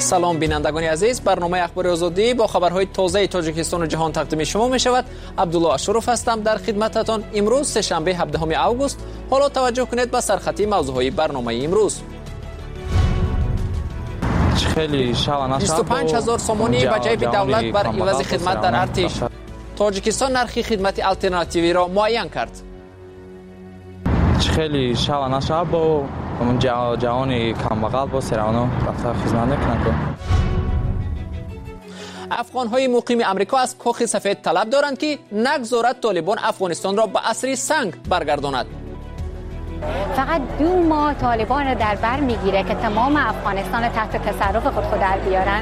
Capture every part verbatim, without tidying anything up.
سلام بینندگان عزیز، برنامه اخبار آزادی با خبرهای تازه تاجیکستان و جهان تقدیم شما می شود. عبدالله اشرف هستم در خدمتتان. امروز سه‌شنبه هفدهم آگوست. حالا توجه کنید به سرخطی موضوعهای برنامه امروز. خیلی بیست و پنج هزار سومانی به جیب دولت بر عوض خدمت در ارتش. تاجیکستان نرخ خدمت آلترناتیوی را معین کرد. خیلی شاوانه شب با همون جوانی کمبغل با سرانو رفته خدمت نکنند. افغان‌های مقیم امریکا از کاخ سفید طلب دارند که نگذارد طالبان افغانستان را به عصر سنگ برگرداند. فقط دو ماه طالبان را در بر میگیره که تمام افغانستان تحت تصرف خود خود در بیارن.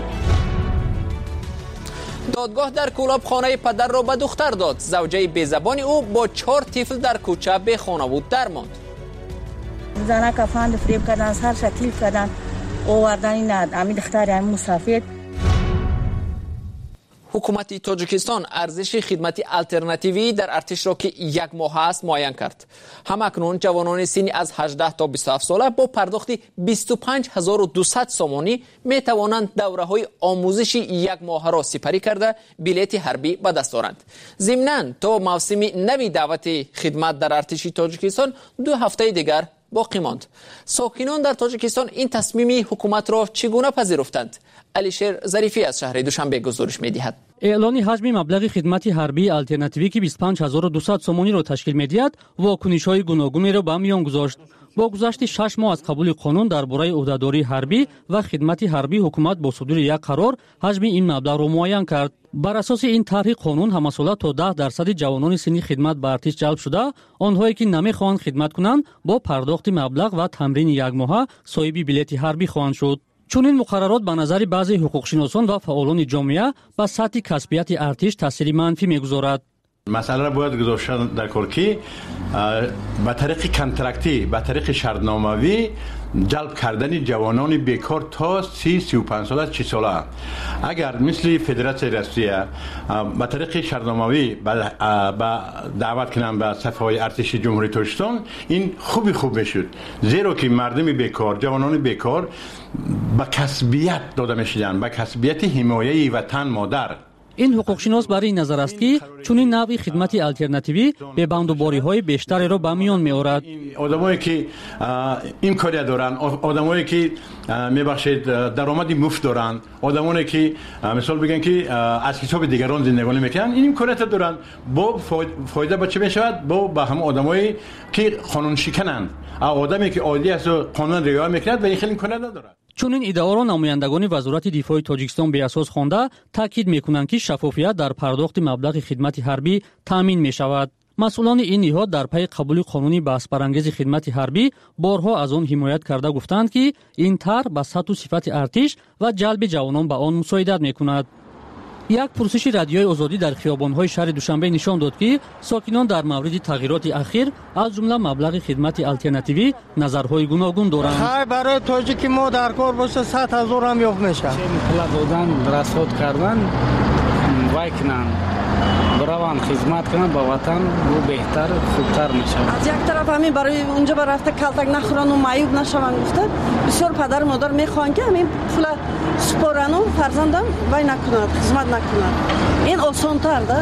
دادگاه در کولاب خانه پدر را به دختر داد. زوجه بی‌زبان او با چهار طفل در کوچه به خانواده در ماند. زنه کفاند فریب کردن، هر شکل کردن، آوردن نه امید دختر هم مسافر. حکومت تاجیکستان ارزش خدمت آلترناتیوی در ارتش را که یک ماه است معین کرد. همکنون جوانان سنی از هجده تا بیست و هفت ساله با پرداخت بیست و پنج هزار و دویست سومانی می توانند دوره های آموزشی یک ماه را سپری کرده بلیت حربی به دست دارند. ضمناً تا موسم نوی دعوت خدمت در ارتش تاجیکستان دو هفته دیگر باقی ماند. ساکنان در تاجیکستان این تصمیم حکومت را چگونه پذیرفتند؟ علیشیر ظریفی از شهر دوشنبه گزارش می‌دهد. اعلان حجم مبلغ خدمت حربی آلترناتیوی که بیست و پنج هزار و دویست سومانی را تشکیل می‌دهد، واکنش‌های گوناگونی را به میان گذاشت. با گذشت شش ماه از قبول قانون درباره عهده‌داری حربی و خدمت حربی، حکومت با صدور یک قرار حجم این مبلغ را معین کرد. بر اساس این طرح قانون همسالات تا ده درصد جوانان سنی خدمت به ارتش جلب شده، آنهایی که نمی‌خواهند خدمت کنند با پرداخت مبلغ و تمرین یک ماهه صاحب بلیت حربی خواهند شد. چون این مقررات به نظر بعضی حقوقشناسان و فعالان جامعه به سطح کسبیت ارتش تاثیر منفی می‌گذارد. مسئله را باید گذاشتن در کار که به طریق کانترکتی، به طریق شرطنامه‌ای جلب کردن جوانان بیکار تا سی سی و پنج ساله چهل ساله. اگر مثل فدراسیون روسیه به طریق شرطنامه‌ای به دعوت کنن به صفهای ارتش جمهوری تاجیکستان، این خوبی خوب میشد، زیرا که مردم بیکار، جوانان بیکار به کسبیت داده میشدن، به کسبیت حمایه وطن مادر. این حقوقشناس برای این نظر است که چون این نوع خدمت آلترناتیوی به بندوباری‌های بیشتری را به میان می‌آورد. آدمایی که این کاری دارن، آدمایی که میبخشید درآمدی مفت دارن، آدمایی که مثال بگن که از حساب دیگران زندگانی میکنن، این کاریت دارن، با فایده به چه میشود؟ با به هم آدمایی که قانون شکنند، آدمی که عادی است و قانون رعایت میکند و این خیلی کاری ندارد. چون این ادعا را نمایندگان وزارت دفاع تاجیکستان به اساس خوانده تاکید میکنند که شفافیت در پرداخت مبلغ خدمت حربی تامین می شود. مسئولان این نهاد در پی قبول قانونی بحث برانگیز خدمت حربی بارها از آن حمایت کرده گفتند که این طرح به سطح و صفت ارتش و جلب جوانان به آن مساعدت میکند. یک پرسش رادیوی آزادی در خیابان‌های شهر دوشنبه نشان داد که ساکنان در مورد تغییرات اخیر از جمله مبلغ خدمت آلترناتیوی نظرهای گوناگون دارند. خیر برای تاجیکی ما در کار باشه صد هزار هم یافت میشه. مطلب دادن، رصد کردن، وای کنن، بروان خدمت کنن با وطن، و بهتر خوبتر میشه. از یک طرف همین برای اونجا بر رفته کلتک نخورن و معیوب نشون گفته بسیار پدر مادر میخوان که همین پول سپارن و فرزندم وای نکنند، خدمت نکنند. این آسان تر ده.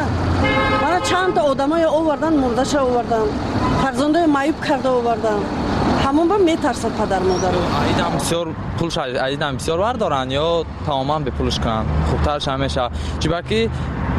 من چند تا آدمای آوردن مردش آوردن، فرزندای معیوب کرده آوردن. همون با میترسه پدر مادر رو. ایدم بسیار پولش ایدم بسیار ور دارن یا تماما به پولش کنن. خوبترش همیشه. چون که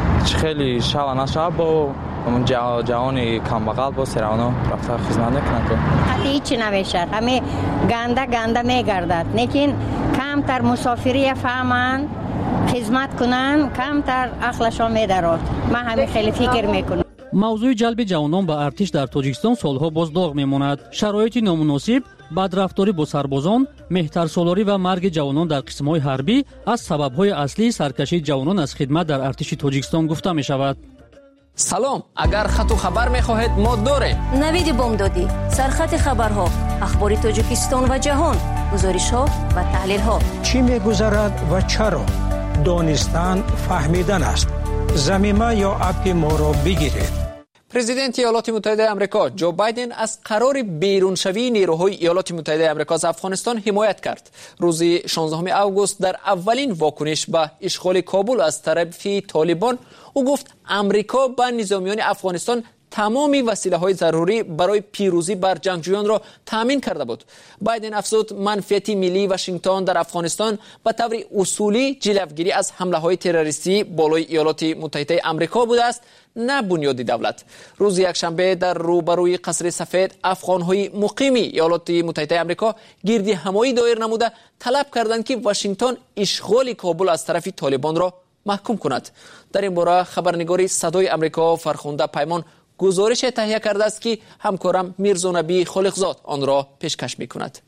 خیلی شاوانه شب با همون جوانی کمبغل با سرانو رفته خدمت نکنند. حتی هیچی نمیشه. همه گنده گنده میگردد. لیکن کمتر مسافری فهمن خدمت کنن، کمتر عقلشون میدارد. من همین خیلی فکر میکنم. موضوع جلب جوانان به ارتش در تاجیکستان سالها باز داغ میماند. شرایط نامناسب، بدرفتاری با سربازان، مهترسالاری و مرگ جوانان در قسم‌های حربی از سبب‌های اصلی سرکشی جوانان از خدمت در ارتش تاجیکستان گفته می‌شود. سلام، اگر خط و خبر می‌خواهید ما داریم. نوید بامدادی، سرخط خبرها، اخبار تاجیکستان و جهان، گزارش‌ها و تحلیل‌ها. چی می‌گذرد و چرا؟ دانستن فهمیدن است. زمینه یا اپ ما را بگیرید. پرزیدنت ایالات متحده آمریکا جو بایدن از قرار بیرونشوی نیروهای ایالات متحده آمریکا از افغانستان حمایت کرد. روز شانزدهم آگوست در اولین واکنش به اشغال کابل از طرف طالبان او گفت آمریکا به نظامیان افغانستان تمامی وسیله های ضروری برای پیروزی بر جنگجویان را تامین کرده بود. بایدن افزود منفعت ملی واشنگتن در افغانستان به طور اصولی جلوگیری از حمله های تروریستی بالای ایالات متحده آمریکا بوده است، نه بنیاد دولت. روز یکشنبه در روبروی قصر سفید افغان های مقیم ایالات متحده آمریکا گردی همایی دایر نموده طلب کردند که واشنگتن اشغال کابل از طرف طالبان را محکوم کند. در این باره خبرنگاری صدای آمریکا فرخنده پیمان گزارش تهیه کرده است که همکارم میرزا نبی خالقزاد آن را پیشکش می‌کند.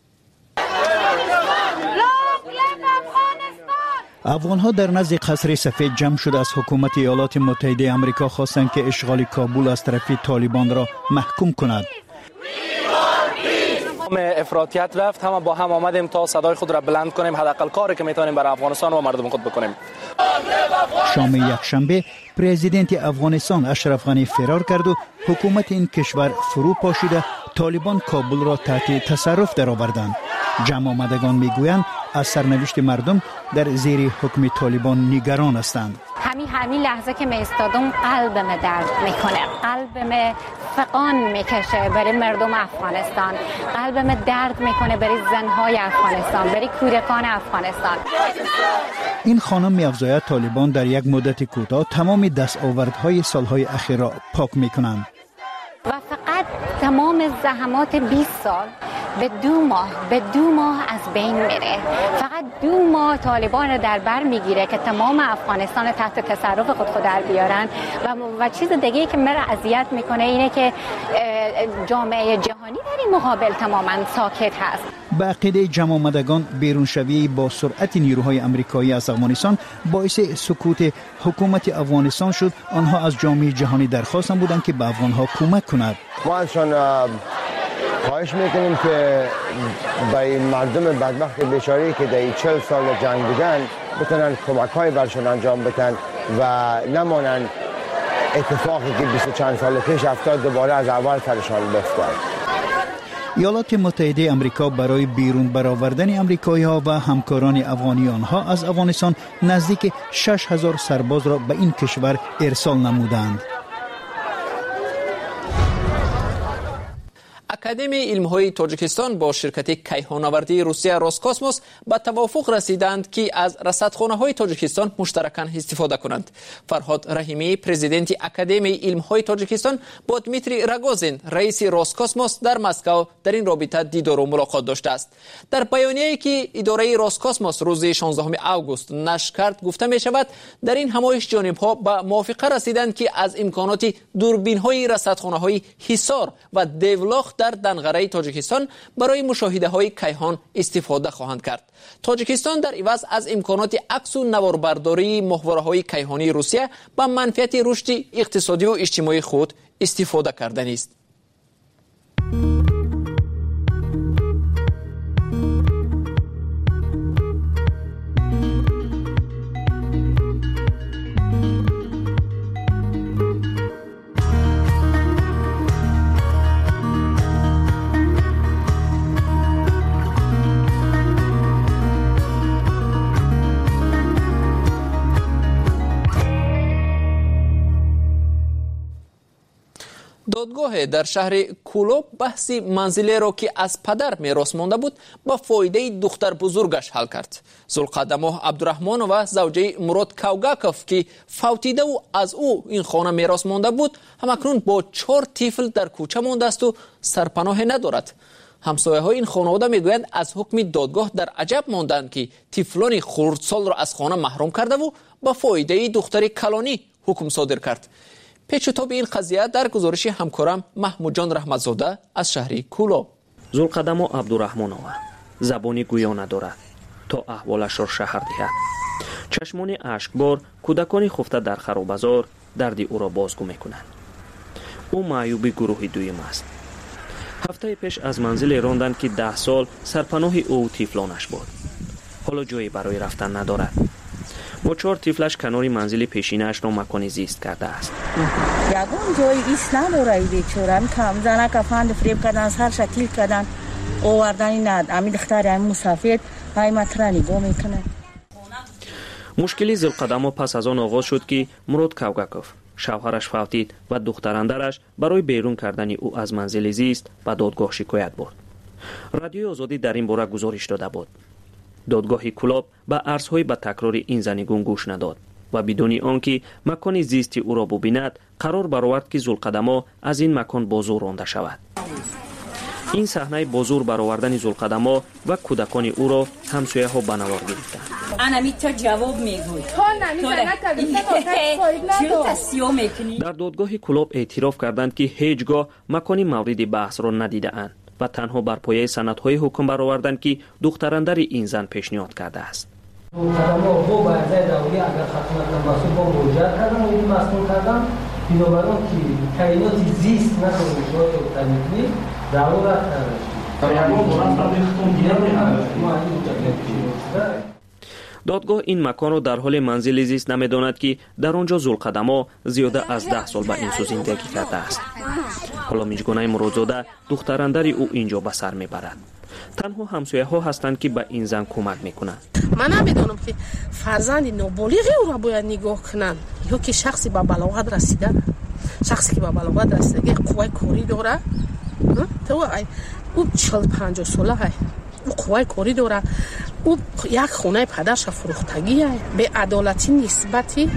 افغان‌ها در نزد قصر سفید جمع شده از حکومت ایالات متحده آمریکا خواستند که اشغال کابل از طرف طالبان را محکوم کند. افراطیت رفت، همه با هم آمدیم تا صدای خود را بلند کنیم، حداقل کاری که میتونیم برای افغانستان و مردم خود بکنیم. شام یکشنبه پرزیدنت افغانستان اشرف غنی فرار کرد و حکومت این کشور فرو پاشیده طالبان کابل را تحت تصرف درآوردند. جمع آمدگان میگویند از سرنوشت مردم در زیر حکم طالبان نگران هستند. همین همین لحظه که می استادم قلبم درد میکنه، قلبم فقان میکشه برای مردم افغانستان، قلبم درد میکنه برای زنهای افغانستان، برای کودکان افغانستان. این خانم می‌افزاید طالبان در یک مدت کوتاه تمام دستاوردهای سالهای اخیر را پاک میکنند و فقط تمام زحمات بیست سال به دو ماه به دو ماه از بین میره. فقط دو ماه طالبان رو در بر میگیره که تمام افغانستان تحت تصرف خود خود در بیارن و و چیز دیگه که مرا اذیت میکنه اینه که جامعه جهانی در این مقابل تماما ساکت هست. به عقیده جمع آمدگان بیرونشوی با سرعت نیروهای آمریکایی از افغانستان باعث سکوت حکومت افغانستان شد. آنها از جامعه جهانی درخواست بودند که به افغانها کمک کند. ما ازشان خواهش میکنیم که به مردم بدبخت بیچاره‌ای که در چهل سال جنگ بودن بتونن کمک های برشان انجام بدن و نمانن اتفاقی که بیست و چند سال پیش افتاد دوباره از اول سرشان بیفتد. ایالات متحده آمریکا برای بیرون برآوردن آمریکایی‌ها و همکاران افغانی آنها از افغانستان نزدیک شش هزار سرباز را به این کشور ارسال نمودند. اکادمی علم‌های تاجیکستان با شرکت کیهان‌آوردی روسیه روسکاسموس به توافق رسیدند که از رصدخانه‌های تاجیکستان مشترکاً استفاده کنند. فرهاد رحیمی پرزیدنت اکادمی علم‌های تاجیکستان با دمیتری راگوزین رئیس روسکاسموس در مسکو در این رابطه دیدار و ملاقات داشته است. در بیانیه‌ای که اداره روسکاسموس روز شانزدهم آگوست نشر کرد گفته می‌شود در این همایش جانب‌ها به موافقه رسیدند که از امکانات دوربین‌های رصدخانه‌های حصار و دیولاخ در دنغره تاجیکستان برای مشاهده های کیهان استفاده خواهند کرد. تاجیکستان در عوض از امکانات عکس و نواربرداری ماهواره های کیهانی روسیه به منفعت رشد اقتصادی و اجتماعی خود استفاده کردن است. دادگاه در شهر کولوب بحث منزلی را که از پدر میراث مانده بود با فایده دختر بزرگش حل کرد. ذوالقدمه عبدالرحمن و زوجه مراد کوگاکوف که فوتیده و از او این خانه میراث مانده بود همکنون با چهار طفل در کوچه مانده است و سرپناه ندارد. همسایه های این خانواده میگویند از حکم دادگاه در عجب ماندند که طفلان خردسال را از خانه محروم کرده و با فایده دختر کلانی حکم صادر کرد. پیچ و تاب این قضیه در گزارش همکارم محمود جان رحمتزاده از شهر کولوب. ذوالقدمه عبدالرحمنова زبانی گویا ندارد تا احوالش را شرح دهد. چشمان اشکبار کودکان خفته در خرابزار درد او را بازگو میکنند. او معیوب گروه دویم است. هفته پیش از منزل راندند که ده سال سرپناه او و طفلانش بود. حالا جایی برای رفتن ندارد. با چهار طفلش کنار منزل پیشینش را مکان زیست کرده است. یگان جای ایست نداره ای بیچاره. کم زنه کفند فریب کردن، هر شکل کردن، آوردنی ند. امی دختر امی مسافر های مطرح نگاه میکنه. مشکلی ذوالقدما پس از آن آغاز شد که مراد کوگاکوف شوهرش فوتید و دختراندرش برای بیرون کردن او از منزل زیست به دادگاه شکایت برد. رادیوی آزادی در این باره گزارش داده بود. دادگاه کلاب به عرضهای به تکرار این زنیگون گوش نداد و بدون آنکه مکان زیستی او را ببیند قرار برآورد که ذوالقدما از این مکان بازور رانده شود. این صحنه بازور برآوردن ذوالقدما و کودکان او را همسایه ها به نوار گرفتند. انا تو جواب میگوی در دادگاه کلاب اعتراف کردند که هیچگاه مکانی مورد بحث را ندیده اند و تنها بر پایه سندهای حکم برآوردند که دختراندر این زن پیشنهاد کرده است. ذوالقدما با برده داوری اگر خدمت مسئول با مراجعه کردن و این مسئول کردن بنابراین که کائنات زیست نکنه شاید تنظیم ضرورت نداره. دادگاه این مکان را در حال منزل زیست نمی‌داند که در آنجا ذوالقدما زیاده از ده سال به این سو زندگی کرده است. حالا میجگانه مرادزاده دختراندر او اینجا به سر میبرد. تنها همسایه ها هستند که به این زن کمک میکنند. من نمیدونم که فرزند نابالغ او را باید نگاه کنند یا که شخصی به بلاغت رسیده، شخصی که به بلاغت رسیده قوه کاری داره، تو او چهل پنجاه ساله های او قوه کاری داره، او یک خونه پدرش فروختگی های به عدالتی نسبتی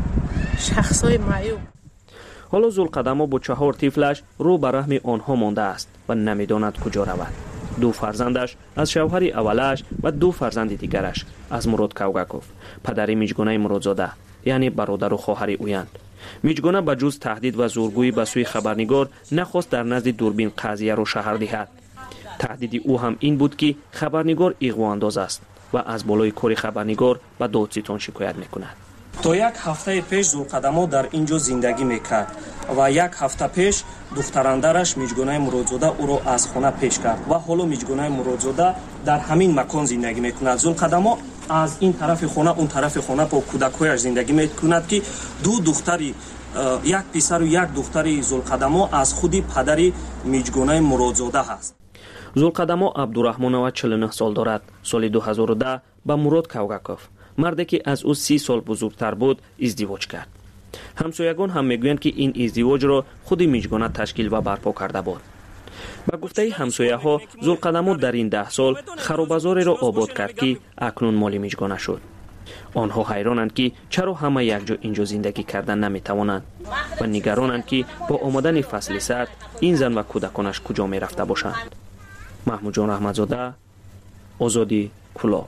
شخصای معیوب. حالا ذوالقدما با چهار طفلش رو به رحم آنها مانده است و نمیداند کجا رود. دو فرزندش از شوهر اولش و دو فرزند دیگرش از مراد کوگاکوف پدر میجگانه مرادزاده یعنی برادر و خواهر اویند. میجگانه به جز تهدید و زورگویی به سوی خبرنگار نخواست در نزد دوربین قضیه را شهر دهد. تهدید او هم این بود که خبرنگار اغوا انداز است و از بالای کار خبرنگار به دادستان شکایت میکند. تا یک هفته پیش ذوالقدما در اینجا زندگی میکرد و یک هفته پیش دختراندرش میجگانه مرادزاده او را از خانه پیش کرد و حالا میجگانه مرادزاده در همین مکان زندگی میکند. ذوالقدما از این طرف خانه اون طرف خانه با کودکایش زندگی میکند که دو دختری یک پسر و یک دختری ذوالقدما از خودی پدری میجگانه مرادزاده هست. ذوالقدما عبدالرحمنova چهل و نه سال دارد. سال دو هزار و ده با مراد کوگاکوف مردی که از او سی سال بزرگتر بود ازدواج کرد. همسایگان هم میگویند که این ازدواج را خود میجگانه تشکیل و برپا کرده بود. با گفته همسایه ها ذوالقدما در این ده سال خرابازاری را آباد کرد که اکنون مال میجگانه شد. آنها حیرانند که چرا همه یک جا اینجا زندگی کردن نمیتوانند و نگرانند که با آمدن فصل سرد این زن و کودکانش کجا میرفته باشند. محمود جان رحمتزاده، آزادی، کلاب.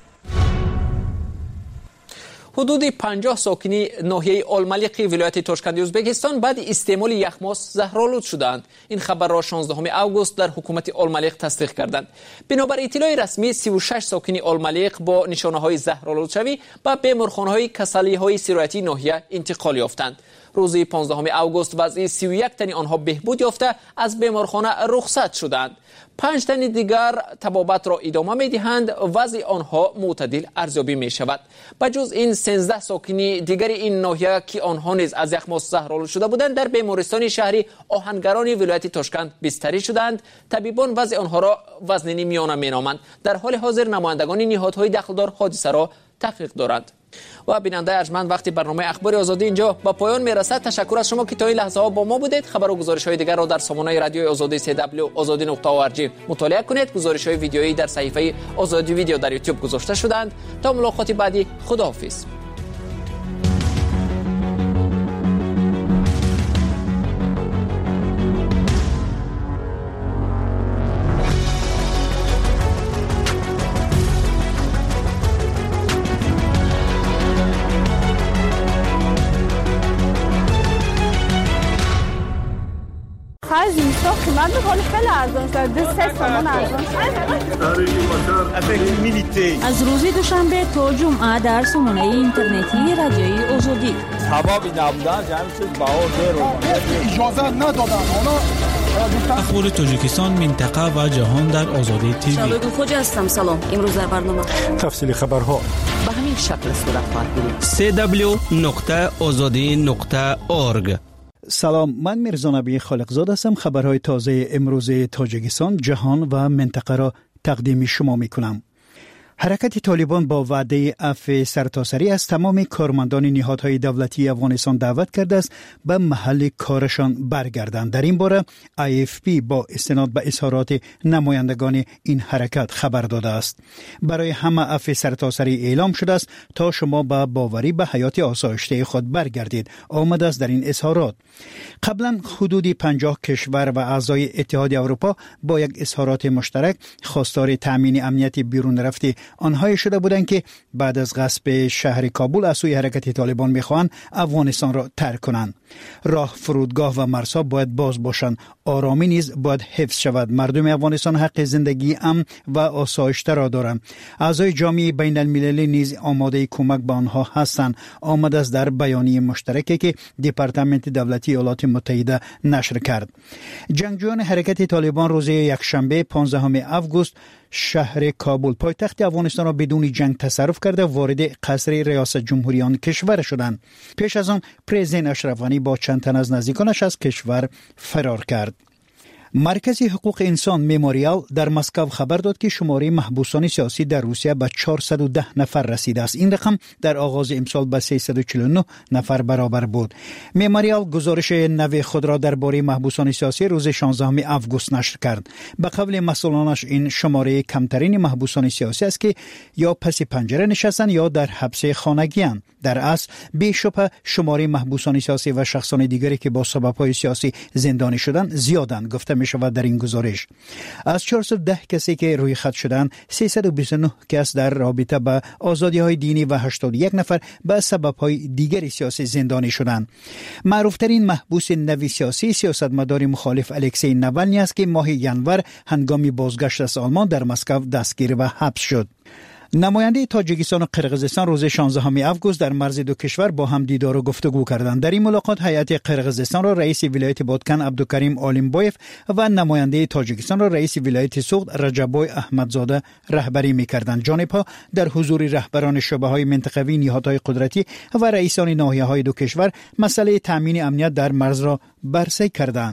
حدود پنجاه ساکنی ناحیه آلملیق ولایت تاشکند ازبکستان بعد استعمال یخماس زهرآلود شدند. این خبر را شانزدهم اوگوست در حکومت آلملیق تصدیق کردند. بنابر اطلاع رسمی سی و شش ساکنی آلملیق با نشانه‌های زهرآلود شوی به بیمارخانه‌های کسالی‌های سرایتی ناحیه انتقال یافتند. روز پانزدهم اوگوست وضع سی و یک تن آنها بهبود یافته از بیمارخانه رخصت شدند. پنج تن دیگر طبابت را ادامه می‌دهند. وضع آنها معتدل ارزیابی می‌شود. بجز این سیزده ساکنی دیگر این ناحیه که آنها نیز از یخماس زهرآلود شده بودند در بیمارستان شهری آهنگران ولایت تاشکند بستری شدند. طبیبان وضع آنها را وزنی میانه مینامند. در حال حاضر نمایندگان نهادهای دخلدار حادثه را تحقیق دارند. و بیننده ارجمند وقتی برنامه اخبار آزادی اینجا با پایان میرسد. تشکر از شما که تا این لحظه ها با ما بودید. خبر و گزارش های دیگر را در سامانه رادیوی آزادی سی دبلیو آزادی نقطه او ار جی مطالعه کنید. گزارش های ویدیویی در صفحه آزادی ویدیو در یوتیوب گذاشته شدند. تا ملاقات بعدی، خداحافظ. خرج اینستا قیمت میکنه خیلی ارزان شد. دو سه تومن ارزان شد. از روز دوشنبه تا جمعه در سامانه اینترنتی رادیوی آزادی. سبب نبودن جمعی چیز باور دارم. اجازه ندادن. اخبار تاجیکستان، منطقه و جهان در آزادی تیوی. شباب خوش هستم. سلام. امروز در برنامه تفصیل خبرها به همین شکل صورت خواهد بود. سه دبلیو نقطه آزادی نقطه اورگ. سلام، من میرزا نبی خالقزاد هستم. خبرهای تازه امروز تاجیکستان، جهان و منطقه را تقدیم شما می کنم. حرکت طالبان با وعده عفو سرتاسری از تمام کارمندان نهادهای دولتی افغانستان دعوت کرده است به محل کارشان برگردند. در این باره آی اف پی با استناد به اظهارات نمایندگان این حرکت خبر داده است. برای همه عفو سرتاسری اعلام شده است تا شما با باوری به حیات آسایشته خود برگردید، آمده است در این اظهارات. قبلا حدود پنجاه کشور و اعضای اتحاد اروپا با یک اظهارات مشترک خواستار تامین امنیت بیرون رفته آنهای شده بودند که بعد از غصب شهر کابل از سوی حرکت طالبان میخواهند افغانستان را ترک کنند. راه، فرودگاه و مرزها باید باز باشند. آرامی نیز باید حفظ شود. مردم افغانستان حق زندگی امن و آسایشته را دارند. اعضای جامعه بین المللی نیز آماده کمک به آنها هستند، آمده است در بیانیه مشترکی که دپارتمنت دولتی ایالات متحده نشر کرد. جنگجویان حرکت طالبان روز یکشنبه پانزدهم آگوست شهر کابل پایتخت افغانستان را بدون جنگ تصرف کرده وارد قصر ریاست جمهوری آن کشور شدند. پیش از آن پرزیدنت اشرف غنی با چند تن از نزدیکانش از کشور فرار کرد. مرکز حقوق انسان مموریال در مسکو خبر داد که شماره محبوسان سیاسی در روسیه به چهارصد و ده نفر رسیده است. این رقم در آغاز امسال به سیصد و چهل و نه نفر برابر بود. مموریال گزارش نو خود را درباره محبوسان سیاسی روز شانزدهم آگوست نشر کرد. به قول مسئولانش این شماره کمترین محبوسان سیاسی است که یا پس پنجره نشستند یا در حبس خانگی‌اند. در اصل بی‌شبهه شماره محبوسان سیاسی و شخصان دیگری که با سبب‌های سیاسی زندانی شدند زیادند گفته می شود در این گزارش. از چهارصد و ده کسی که روی خط شدند، سیصد و بیست و نه کس در رابطه با آزادی‌های دینی و هشتاد و یک نفر به سبب‌های دیگری سیاسی زندانی شدند. معروف‌ترین محبوس نوی سیاسی سیاستمدار مخالف الکسی ناوالنی است که ماه ژانویه هنگام بازگشت از آلمان در مسکو دستگیر و حبس شد. نماینده تاجیکستان و قرقیزستان روز شانزدهم آگوست در مرز دو کشور با هم دیدار و گفتگو کردند. در این ملاقات هیئت قرقیزستان را رئیس ولایت بادکن عبدالکریم آلیمبایف و نماینده تاجیکستان را رئیس ولایت سوخت رجبای احمدزاده رهبری می‌کردند. جانب‌ها در حضور رهبران شعبه‌های منطقوی، نهادهای قدرتی و رئیسان ناحیه‌های دو کشور مسئله تامین امنیت در مرز را بررسی کردند.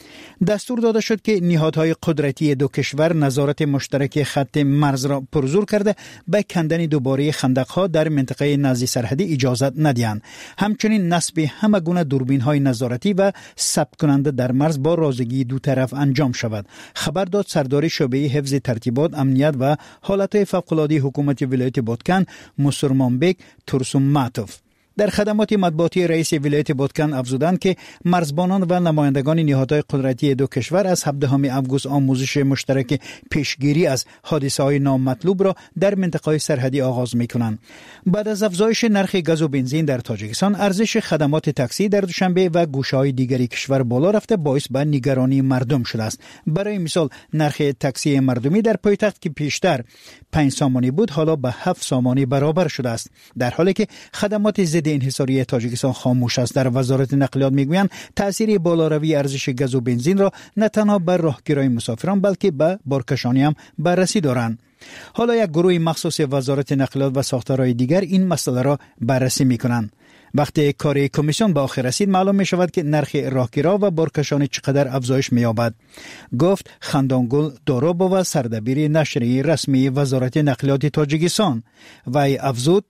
دستور داده شد که نهادهای قدرتی دو کشور نظارت مشترک خط مرز را پرزور کرده به کندن دوباره خندق‌ها در منطقه نزدیک سرحدی اجازه ندهند. همچنین نصب همه گونه دوربین‌های نظارتی و ثبت کننده در مرز با رازگی دو طرف انجام شود. خبر داد سردار شعبه حفظ ترتیبات، امنیت و حالات فوق‌العاده حکومت ولایت بادکن مسرمانبک ترسوماتوف. در خدمات مطبوعاتی رئیس ولایت بادکن افزودند که مرزبانان و نمایندگان نهادهای قدرتی دو کشور از هفدهم آگوست آموزش مشترک پیشگیری از حادثه‌های نامطلوب را در منطقه‌های سرحدی آغاز می‌کنند. بعد از افزایش نرخ گاز و بنزین در تاجیکستان، ارزش خدمات تاکسی در دوشنبه و گوشه‌های دیگری کشور بالا رفته باعث به نگرانی مردم شده است. برای مثال نرخ تاکسی مردمی در پایتخت که پیشتر پنج سامانی بود حالا به هفت سامانی برابر شده است، در حالی که خدمات ضد انحصاری تاجیکستان خاموش است. در وزارت نقلیات میگویند تأثیر بالاروی ارزش گاز و بنزین را نه تنها بر راهگیرای مسافران بلکه به بارکشانی هم بررسی دارند. حالا یک گروه مخصوص وزارت نقلیات و ساختارهای دیگر این مسئله را بررسی میکنند. وقتی کار کمیسیون به آخر رسید معلوم می شود که نرخ راهگیرا و بارکشان چقدر افزایش می یابد. گفت خندانگل داروبووا سردبیر نشریه رسمی وزارت نقلیات تاجیکستان. وی افزود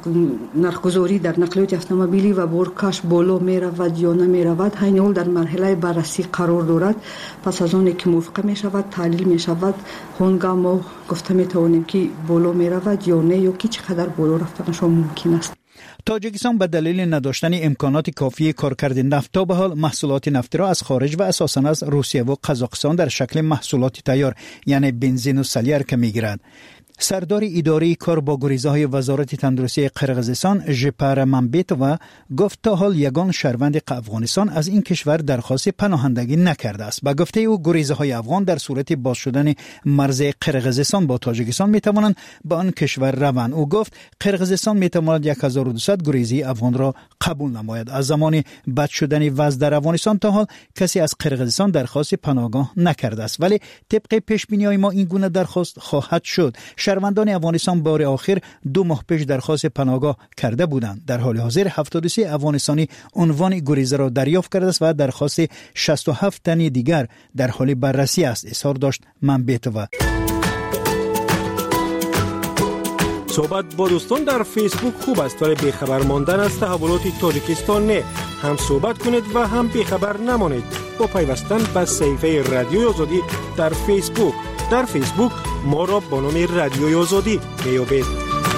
نرخگذاری در نقلیات اتومبیلی و بارکش بالا می رود یا نمی رود همین حال در مرحله بررسی قرار دارد. پس از آن که موافقه می شود تحلیل می شود هنگام ما گفته می توانیم که بالا می رود یا نه یا که چقدر بالا رفتنش ممکن است. تاجیکستان به دلیل نداشتن امکانات کافی کارکرد نفت تا به حال محصولات نفتی را از خارج و اساساً از روسیه و قزاقستان در شکل محصولات تیار یعنی بنزین و سلیر که میگیرد. سردار اداره کار با گریزهای وزارت تندرستی قرقیزستان ژپر ممبیتووا گفت تا حال یگان شهروند افغانستان از این کشور درخواست پناهندگی نکرده است. به گفته او گریزهای افغان در صورت باز شدن مرز قرقیزستان با تاجیکستان می توانند به آن کشور روند. او گفت قرقیزستان می تواند هزار و دویست گریزی افغان را قبول نماید. از زمان بد شدن وضع در افغانستان تا حال کسی از قرقیزستان درخواست پناهگاه نکرده است، ولی طبق پیش بینی های ما این گونه درخواست خواهد شد. شهروندان افغانستان بار آخر دو ماه پیش درخواست پناهگاه کرده بودند. در حال حاضر هفتاد و سه افغانستانی عنوان گریزه را دریافت کرده است و درخواست شصت و هفت تن دیگر در حال بررسی است، اظهار داشت ممبیتووا. صحبت با دوستان در فیسبوک خوب است، ولی بیخبر ماندن از تحولات تاجیکستان نه. هم صحبت کنید و هم بیخبر نمانید با پیوستن به صفحه رادیوی آزادی در فیسبوک. در فیسبوک ما را با نام رادیوی آزادی میابید.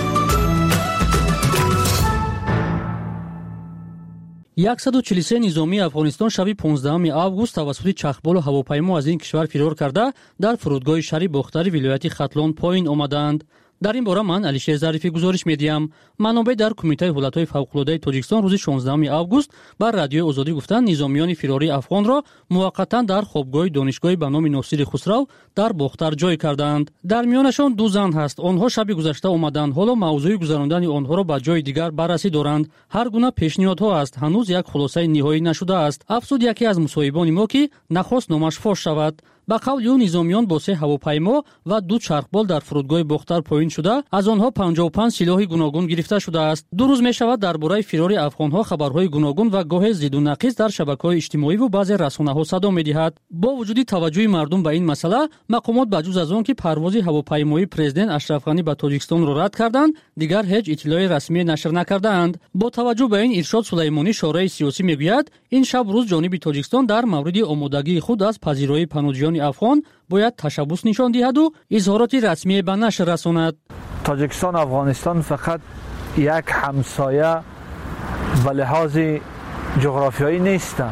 صد و چهل و سه نظامی افغانستان شب پانزدهم آگوست توسط چرخبال و هواپیما از این کشور فرار کرده در فرودگاه شهر باختر ولایت ختلان پایین آمدند. در این باره من علیشیر ظریفی گزارش میدیم. منابع در کمیته حالت‌های فوق‌العاده تاجیکستان روز شانزدهم آگوست بر رادیوی آزادی گفتند نظامیان فراری افغان را موقتا در خوابگاه دانشگاهی به نام ناصر خسرو در باختر جای کردند. در میانشان دو زن هست. آنها شب گذشته آمدند. حالا موضوع گذراندن آنها را به جای دیگر بررسی دارند. هر گونه پیشنهادها است. هنوز یک خلاصه نهایی نشده است. افسود یکی از مصاحبان ما که نخواست نامش فاش شود. با قول او نظامیان با سه هواپیما و دو چرخبال در فرودگاه باختر پایین شده از آنها پنجاه و پنج سلاح گوناگون گرفته شده است. دو روز می شود درباره فرار افغانها خبرهای گوناگون و گاه ضد و نقیض در شبکه‌های اجتماعی و بعضی رسانه‌ها صدا می‌دهد. با وجود توجه مردم به این مسئله، مقامات بجز از آن که پرواز هواپیمای پرزیدنت اشرف غنی به تاجیکستان را رد کردند، دیگر هیچ اطلاعی رسمی نشر نکردند. با توجه به این ارشاد سلیمانی شورای سیاسی میگوید این شب روز جانب تاجیکستان در مورد آمادگی خود از پذیرایی پناهجویان افغان باید تشبث نشان دهد و اظهارات رسمی به نشر رساند. تاجیکستان و افغانستان فقط یک همسایه به لحاظ جغرافیایی نیستند.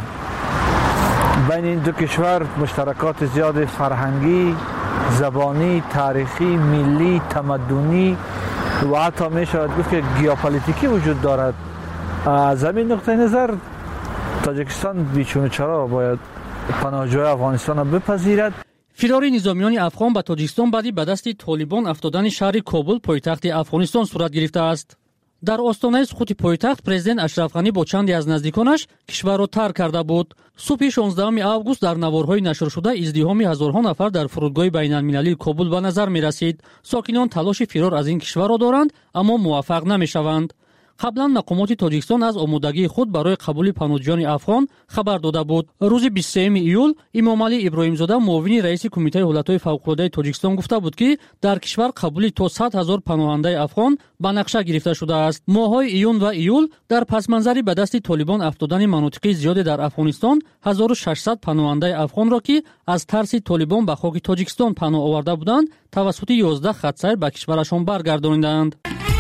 بین این دو کشور مشترکات زیاد فرهنگی، زبانی، تاریخی، ملی، تمدنی و حتی می شود گفت که ژئوپلیتیکی وجود دارد. از همین نقطه نظر تاجیکستان بیچون چرا باید پناهجوی افغانستان را بپذیرد. فرار نظامیان افغان به تاجیکستان بعدی به دست طالبان افتادن شهر کابل پایتخت افغانستان صورت گرفته است. در آستانه سقوط پایتخت پرزیدنت اشرف غنی با چندی از نزدیکانش کشور را ترک کرده بود. صبح شانزدهم آگوست در نوارهای نشر شده ازدحام هزارها نفر در فرودگاه بین‌المللی کابل به نظر می رسید. ساکنان تلاش فرار از این کشور را دارند اما موفق نمی شوند. قبلا مقامات تاجیکستان از آمادگی خود برای قبول پناهجویان افغان خبر داده بود. روز بیست و سوم ایول امام علی ابراهیم زاده معاون رئیس کمیته حالت‌های فوق‌العاده تاجیکستان گفته بود که در کشور قبول تا صد هزار پناهنده افغان به نقشه گرفته شده است. ماه‌های ایون و ایول در پس منظری به دست طالبان افتادن مناطق زیاد در افغانستان هزار و ششصد پناهنده افغان را که از ترس طالبان به خاک تاجیکستان پناه آورده بودند توسط یازده خط‌سیر به کشورشان برگردانیدند.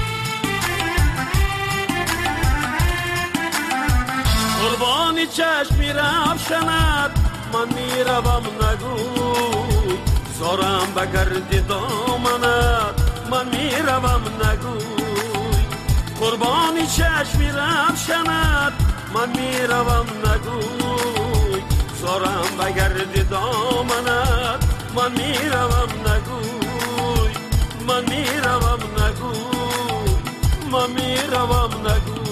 قربانی چشمی رفشند من میروم نگوی زارم بگردی دامنت من میروم نگوی قربانی چشمی رفشند من میروم نگوی زارم بگردی دامنت من میروم نگوی من میروم نگوی من میروم نگوی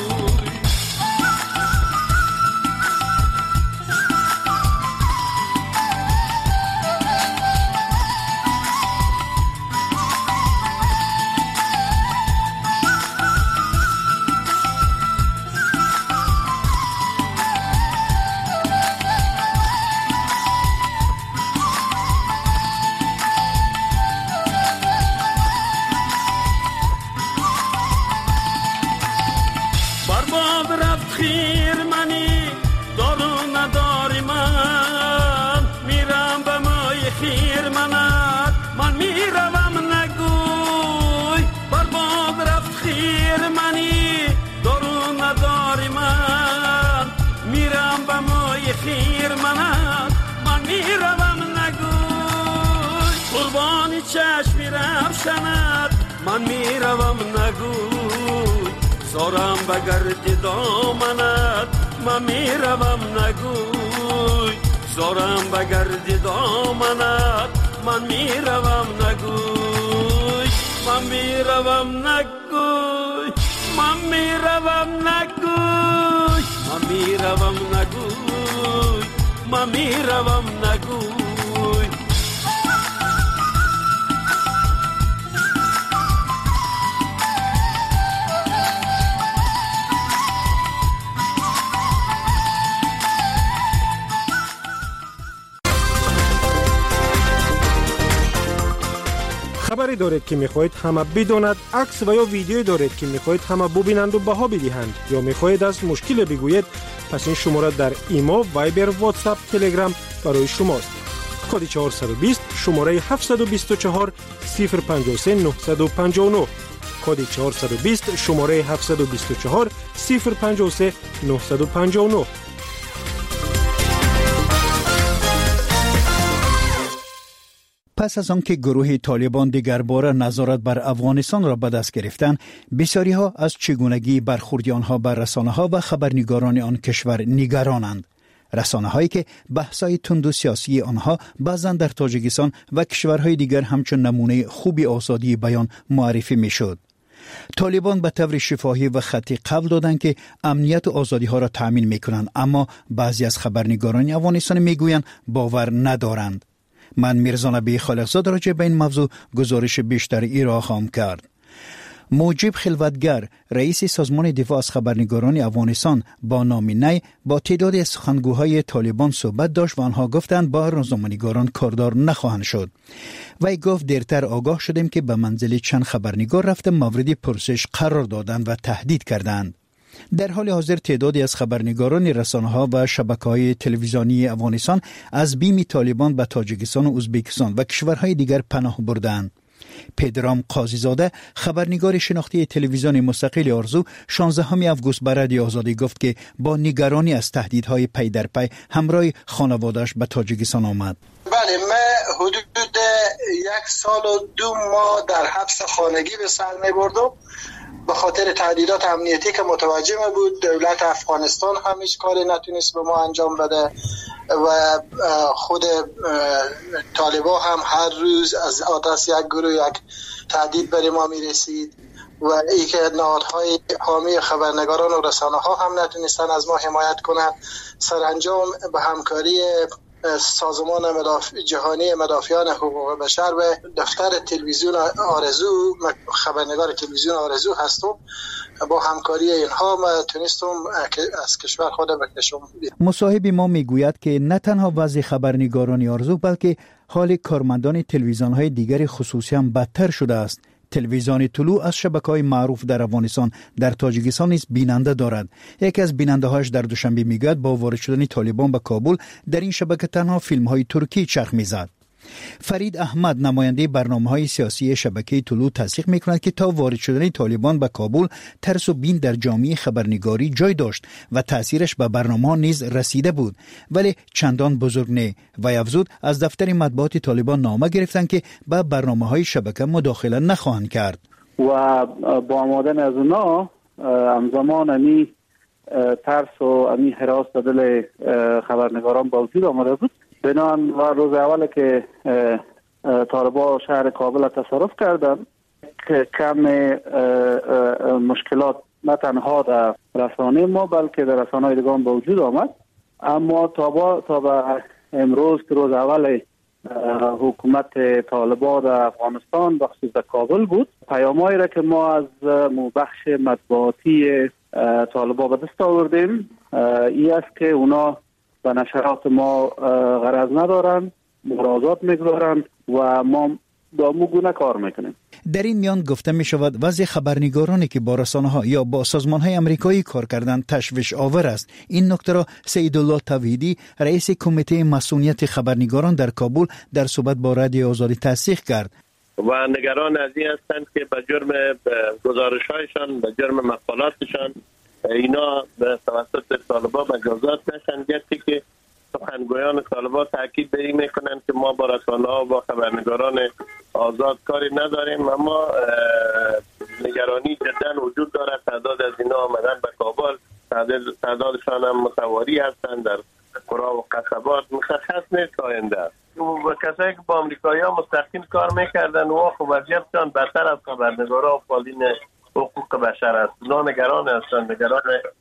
خیر منی دارو نداری من میرم به مای خیر منت من میروم نگوی برباد رفت خیر منی دارو نداری من میرم به مای خیر منت من میروم نگوی قربانی آبی چشمی رفشند من میروم نگوی زارم بگرد دامنت من میروم نگوی زارم بگرد دامنت من میروم نگوی من میروم نگوی من میروم نگوی من میروم نگوی من میروم نگوی خبری دارید که میخواهید همه بداند، عکس و یا ویدیویی دارید که میخواهید همه ببینند و بها بدهند یا میخواهید از مشکل بگویید، پس این شماره در ایما، وایبر، واتساپ، تلگرام برای شماست. کد چهارصد و بیست شماره هفتصد و بیست و چهار صفر پنجاه و سه نهصد و پنجاه و نه. کد چهارصد و بیست شماره هفتصد و بیست و چهار صفر پنجاه و سه نهصد و پنجاه و نه. پس از آنکه گروه طالبان دیگر باره نظارت بر افغانستان را به دست گرفتند، بسیاری ها از چگونگی برخوردی آنها بر رسانه ها و خبرنگاران آن کشور نگرانند. رسانه هایی که بحث‌های تند و سیاسی آنها بعضاً در تاجیکستان و کشورهای دیگر همچون نمونه خوبی آزادی بیان معرفی میشد. طالبان به طور شفاهی و خطی قول دادند که امنیت و آزادی ها را تأمین میکنند، اما بعضی از خبرنگاران افغانستان میگویند باور ندارند. من میرزا نبی خالقزاد راجع به این موضوع گزارش بیشتری را خواهم کرد. موجب خلوتگر رئیس سازمان دفاع از خبرنگاران افغانستان با نام نی با تعدادی از سخنگوهای طالبان صحبت داشت و آنها گفتند با روزنامه‌نگاران کاردار نخواهند شد. وی گفت دیرتر آگاه شدیم که به منزل چند خبرنگار رفته مورد پرسش قرار دادند و تهدید کردند. در حال حاضر تعدادی از خبرنگاران رسانه‌ها و شبکه‌های تلویزیونی افغانستان از بیم طالبان به تاجیکستان و ازبکستان و کشورهای دیگر پناه بردند. پدرام قاضیزاده خبرنگار شناختی تلویزیون مستقل آرزو شانزدهم آگوست به رادیو آزادی گفت که با نگرانی از تهدیدهای پی در پی همراه خانواده‌اش به تاجیکستان آمد. بله، من حدود یک سال و دو ماه در حبس خانگی به سر می‌بردم به خاطر تهدیدات امنیتی که متوجه بود. دولت افغانستان هم هیچ کاری نتونست به ما انجام بده و خود طالبان هم هر روز از آتش یک گروه یک تهدید بر ما میرسید و ای که نهادهای حامی خبرنگاران و رسانه ها هم نتونستن از ما حمایت کنند. سرانجام به همکاری سازمان مدافع جهانی مدافعان حقوق بشر و دفتر تلویزیون آرزو، خبرنگار تلویزیون آرزو هستم، با همکاری اینها ما تونستم از کشور خود بکشم. مصاحب ما میگوید که نه تنها وضع خبرنگاران آرزو بلکه حال کارمندان تلویزیون‌های دیگر خصوصی هم بدتر شده است. تلویزیون طلوع از شبکه‌های معروف در افغانستان در تاجیکستان نیز بیننده دارد. یکی از بیننده‌هاش در دوشنبه میگوید با وارد شدن طالبان به کابل در این شبکه تنها فیلم‌های ترکی چرخ می‌زد. فرید احمد نماینده برنامه‌های سیاسی شبکه طلوع تصدیق می‌کند که تا وارد شدن طالبان به کابل ترس و بین در جامعه خبرنگاری جای داشت و تأثیرش به برنامه‌ها نیز رسیده بود، ولی چندان بزرگ نه. و افزود از دفتر مطبوعات طالبان نامه گرفتند که به برنامه‌های شبکه مداخله نخواهند کرد و با آمدن از اونا همزمان امی ترس و امی هراس در دل خبرنگاران با وجود آمده بود. بنان و روز اول که طالبان شهر کابل تصرف کردن که کم مشکلات نه تنها در رسانه ما بلکه در رسانه‌های دیگه هم به وجود آمد. اما تا با تا به امروز که روز اول حکومت طالبان در افغانستان بخصوص در کابل بود، پیامایی را که ما از بخش مطبوعاتی طالبان به دست آوردیم این است که اونا به نشرات ما غرض ندارن، مرازات میگذارن و ما با موگونه کار میکنیم. در این میان گفته می شود وضع خبرنگارانی که با رسانه ها یا با سازمان های امریکایی کار کردند تشویش آور است. این نکته را سیدالله توحیدی رئیس کمیته مسئولیت خبرنگاران در کابل در صحبت با رادیو آزادی تصدیق کرد. و نگران از این هستند که به جرم گزارش‌هایشان، به جرم مقالاتشان اینا به توسط طالبان مجازات نشن. یکی که سخنگویان طالبان تاکید به این میکنند که ما با رسانه‌ها و با خبرنگاران آزاد کاری نداریم، اما نگرانی جدا وجود دارد. تعداد از اینا آمدن به کابل، تعدادشان هم متواری هستند در قرا و قصبات، مشخص نیست آینده است. و کسایی که با امریکایی‌ها مستقیم کار میکردن و خب وضعیتشان بدتر از خبرنگارا و فعالین حقوق بشر است. اونا نگران هستند، نگران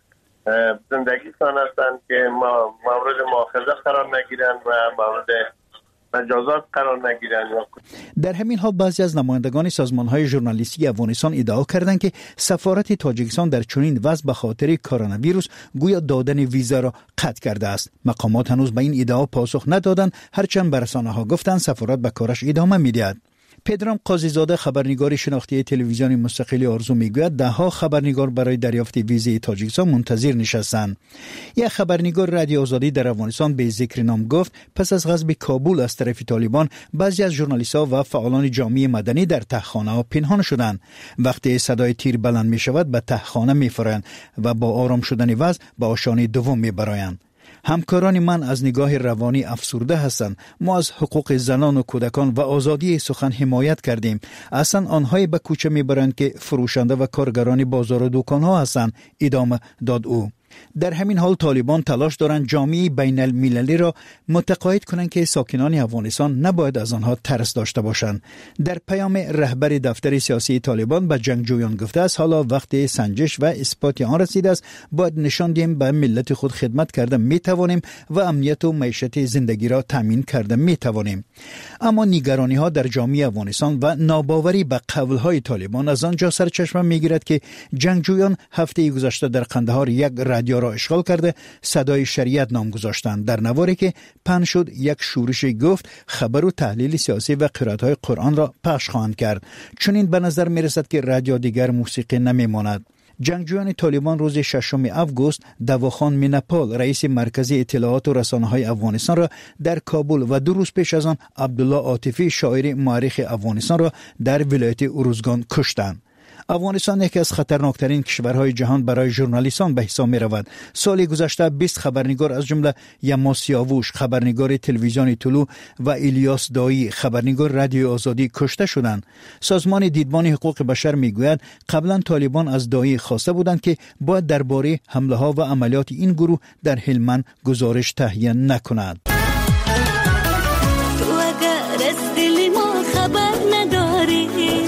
زندگیشان هستند که ما مورد مؤاخذه قرار نگیرند و مورد مجازات قرار نگیرند. در همین حال بعضی از نمایندگان سازمان‌های ژورنالیستی افغانستان ادعا کردند که سفارت تاجیکستان در چنین وضع به خاطر کرونا ویروس گویا دادن ویزا را قطع کرده است. مقامات هنوز به این ادعا پاسخ ندادند، هرچند به رسانه‌ها گفتند سفارت به کارش ادامه می‌دهد. پدرام قاضیزاده خبرنگار شناختی تلویزیون مستقل آرزو میگوید ده ها خبرنگار برای دریافت ویزای تاجیکستان منتظر نشستند. یک خبرنگار رادیو آزادی در افغانستان به ذکر نام گفت پس از غصب کابل از طرف طالبان بعضی از ژورنالیست‌ها و فعالان جامعه مدنی در تهخانه‌ها پنهان شدند. وقتی صدای تیر بلند می‌شود به تهخانه می‌فرایند و با آرام شدن وضع به آشانه دوم می‌برایند. همکاران من از نگاه روانی افسرده هستند. ما از حقوق زنان و کودکان و آزادی سخن حمایت کردیم. اصلا آنهای به کوچه میبرند که فروشنده و کارگران بازار و دکانها هستند، ادامه داد او. در همین حال طالبان تلاش دارند جامعه بین المللی را متقاعد کنند که ساکنان افغانستان نباید از آنها ترس داشته باشند. در پیام رهبر دفتر سیاسی طالبان به جنگجویان گفته است حالا وقت سنجش و اثبات آن رسیده است، باید نشان دهیم به ملت خود خدمت کرده می توانیم و امنیت و معیشت زندگی را تامین کرده می توانیم. اما نگرانی ها در جامعه افغانستان و ناباوری به قول های طالبان از آنجا سرچشمه می گیرد که جنگجویان هفته گذشته در قندهار یک رادیو را اشغال کرده صدای شریعت نام گذاشتند. در نواری که پخش شد یک شورش گفت خبر و تحلیل سیاسی و قرائت‌های قرآن را پخش خواهند کرد. چنین به نظر می رسد که رادیو دیگر موسیقی نمی ماند. جنگجویان طالبان روز ششم آگوست دواخان میناپال رئیس مرکز اطلاعات و رسانه‌های افغانستان را در کابل و دو روز پیش از آن عبدالله عاطفی شاعر مورخ افغانستان را در ولایت اروزگان کشتند. افغانستان یکی از خطرناکترین کشورهای جهان برای ژورنالیستان به حساب می رود. سال گذشته بیست خبرنگار از جمله یما سیاووش خبرنگار تلویزیون طلوع و الیاس دایی خبرنگار رادیو آزادی کشته شدند. سازمان دیدبان حقوق بشر می گوید قبلا طالبان از دایی خواسته بودند که باید درباره حمله ها و عملیات این گروه در هلمند گزارش تهیه نکند. تو اگر از دل ما خبر نداری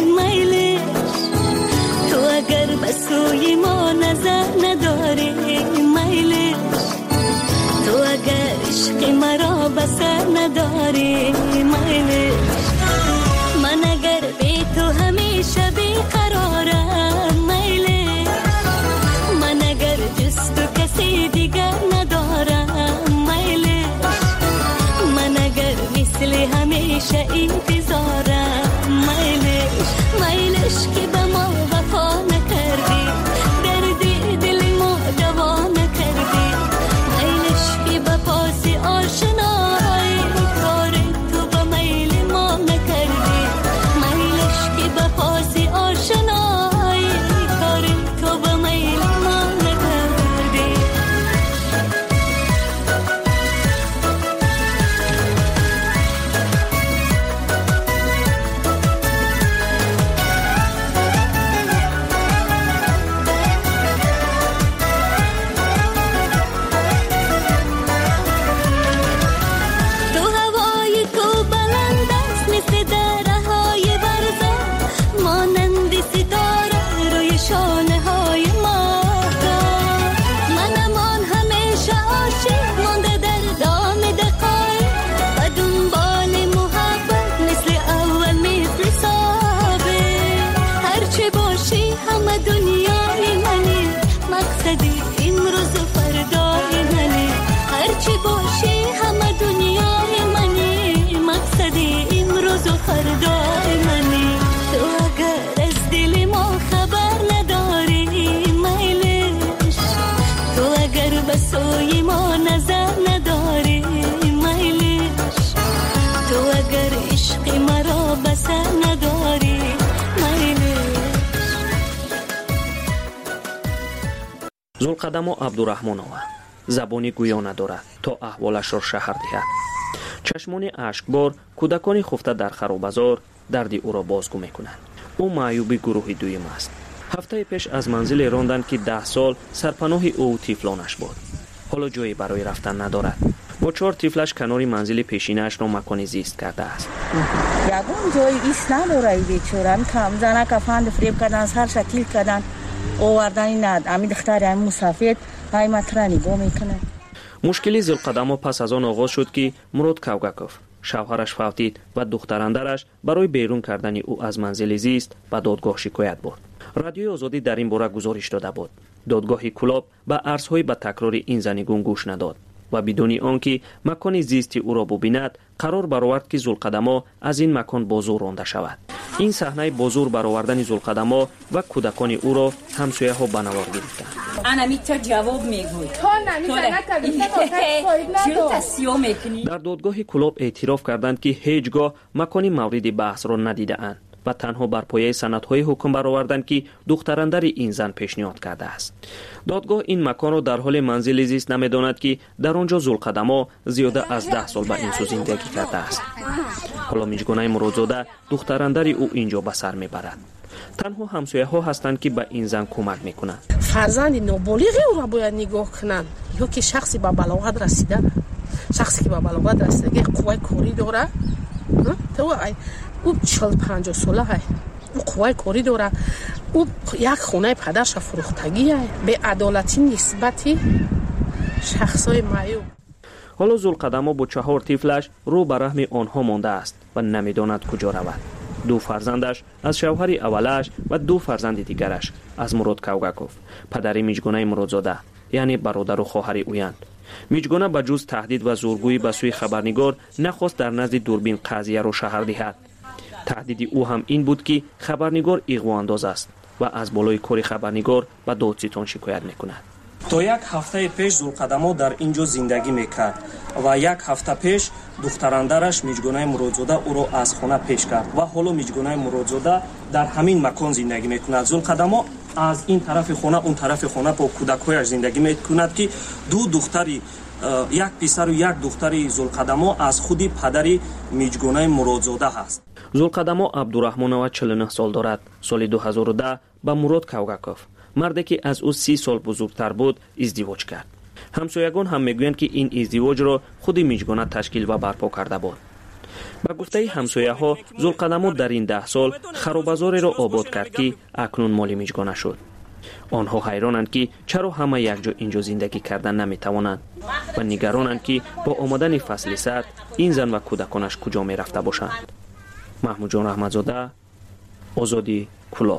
اگر بسوی ما نظر نداری میلش، تو اگر عشق مرا بسر نداری میلش، من اگر بی تو همیشه بیقرارم میلش، من اگر جز تو کسی دیگر ندارم میلش، من اگر مثل همیشه انتظارم میلش، میلش که به ما وفا نکردی، دردی دل ما دوا نکردی، میلش که به پاس آشنایی کار تو به میل ما نکردی، میلش که به پاس آشنایی کار تو به میل ما نکردی. سوی ما نظر نداری میلش، تو اگر عشق مرا بسر نداری میلش. زلقدمو عبدالرحمنова забони гӯё надорад то аҳволашро шаҳр диҳад. чашмони ашкбор кӯдакони хуфта дар харобазор дарди ӯро бозгӯ мекунанд. ӯ маъюби гурӯҳи дуюм аст. ҳафтаи пеш аз манзиле ронданд ки даҳ сол сарпаноҳи ӯ тифлонаш буд. ҳоло ҷое барои рафтан надорад. бо чор тифлаш канори манзили пешинаашро макони зист кардааст. ягон ҷои ис надорад бечора. камзана кафанд фреб кардан, сар шакил кардан, овардани над. ами духтари ами мусафед ай матра нигоҳ мекунад. мушкили зулқадамо пас аз он оғоз шуд ки Мурод Кавгаков шавҳараш фавтид ва духтарандараш барои берун кардани ӯ аз манзили зист ба додгоҳ шикоят бурд. радиои озодӣ дар ин бора гузориш дода буд. додгоҳи Кулоб ба арзҳои ба такрори ин занигун гӯш надод ва бидуни он ки макони зисти ӯро бубинад, қарор баровард ки Зулқадамо аз ин макон бозур ронда шавад. ин саҳнаи бозур баровардани Зулқадамо ва кӯдакони ӯро ҳамсояҳо ба навор гирифтанд. анамита ҷавоб мегӯй. дар додгоҳи Кулоб эътироф карданд ки ҳеҷ гоҳ макони мавриди баҳсро надидаанд ва танҳо бар пояи санадҳои ҳукм бароварданд ки духтарандари ин зан пешниҳод кардааст. додгоҳ ин маконро дар ҳоли манзили зист намедонад ки дар он ҷо Зулқадамо зиёда аз даҳ сол ба ин су зиндагӣ кардааст. ҳоло Миҷгонаи Муродзода духтарандари ӯ ин ҷо ба сар мебарад. танҳо ҳамсояҳо ҳастанд ки ба ин зан кӯмак мекунанд. фарзанди ноболиғи ӯро бояд нигоҳ кунанд ё ки шахси ба балоғат расида, шахсе ки ба балоғат расидаги қувваи корӣ дора, то ай ӯ чил панҷоҳ сола ай ӯ қувваи корӣ дора, ӯ як хонаи падарша фурӯхтагӣ ай беадолати нисбати шахсҳои маъюб. ҳоло Зулқадамо бо чаҳор тифлаш рӯ ба раҳми онҳо мондааст ва намедонад куҷо равад. ду фарзандаш аз шавҳари аввалааш ва ду фарзанди дигараш аз Мурод Кавгаков, падари Миҷгонаи Муродзода, яъне бародару хоҳари ӯянд. Миҷгона ба ҷуз таҳдид ва зӯргӯӣ ба сӯи хабарнигор нахост дар назди дурбин қазияро шаҳр диҳад. таҳдиди ӯ ҳам ин буд ки хабарнигор иғвоандоз аст ва аз болои кори хабарнигор ба додситон шикоят мекунад. то як ҳафтаи пеш Зулқадамо дар ин ҷо зиндагӣ мекард ва як ҳафта пеш духтарандараш Миҷгонаи Муродзода ӯро аз хона пеш кард ва ҳоло Миҷгонаи Муродзода дар ҳамин макон зиндагӣ мекунад. Зулқадамо аз ин тарафи хона он тарафи хона бо кӯдакҳояш зиндагӣ мекунад ки ду духтари як писару як духтари Зулқадамо аз худи падари Миҷгонаи Муродзода ҳаст. Зулқадамо Абдурахмонова чил و نه сол дорад. соли ду ҳазору даҳ ба Мурод Кавгаков, марде ки аз ӯ си сол бузургтар буд, издивоҷ кард. ҳамсоягон ҳам мегӯянд ки ин издивоҷро худи Миҷгона ташкил ва барпо карда буд. ба гуфтаи ҳамсояҳо, Зулқадамо дар ин даҳ сол харобазореро обод кард ки акнун моли Миҷгона шуд. онҳо ҳайронанд ки чаро ҳама якҷо ин ҷо зиндагӣ кардан наметавонанд ва нигаронанд ки бо омадани фасли сард ин зан ва кӯдаконаш куҷо мерафта бошанд. маҳмудҷон раҳматзода, Озодӣ, Кулоб.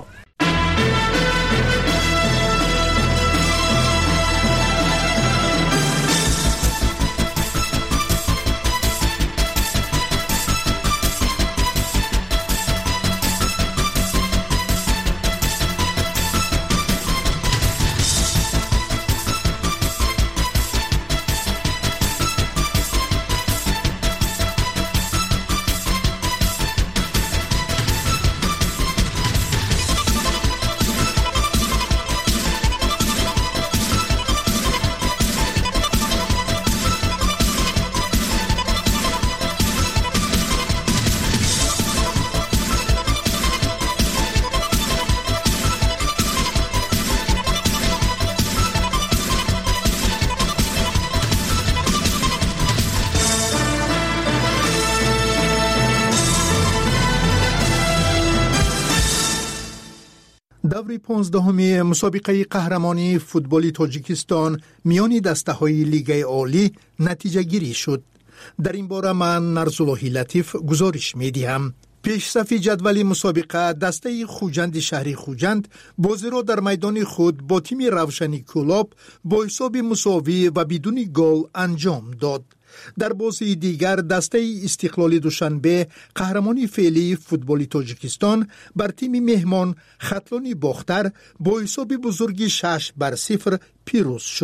دوری پانزدهمی مسابقه قهرمانی فوتبال تاجیکستان میان دسته‌های لیگ عالی نتیجه گیری شد. در این باره من نرزاللهی لطیف گزارش می‌دهم. پیش صف جدول مسابقه دسته خوجند شهری خوجند بازی را در میدان خود با تیم روشنی کلاب با حساب مساوی و بدون گل انجام داد. در بازی دیگر دسته استقلال دوشنبه قهرمانی فعلی فوتبال تاجیکستان بر تیم مهمان ختلانی باختر با حساب بزرگی شش بر صفر پیروز شد.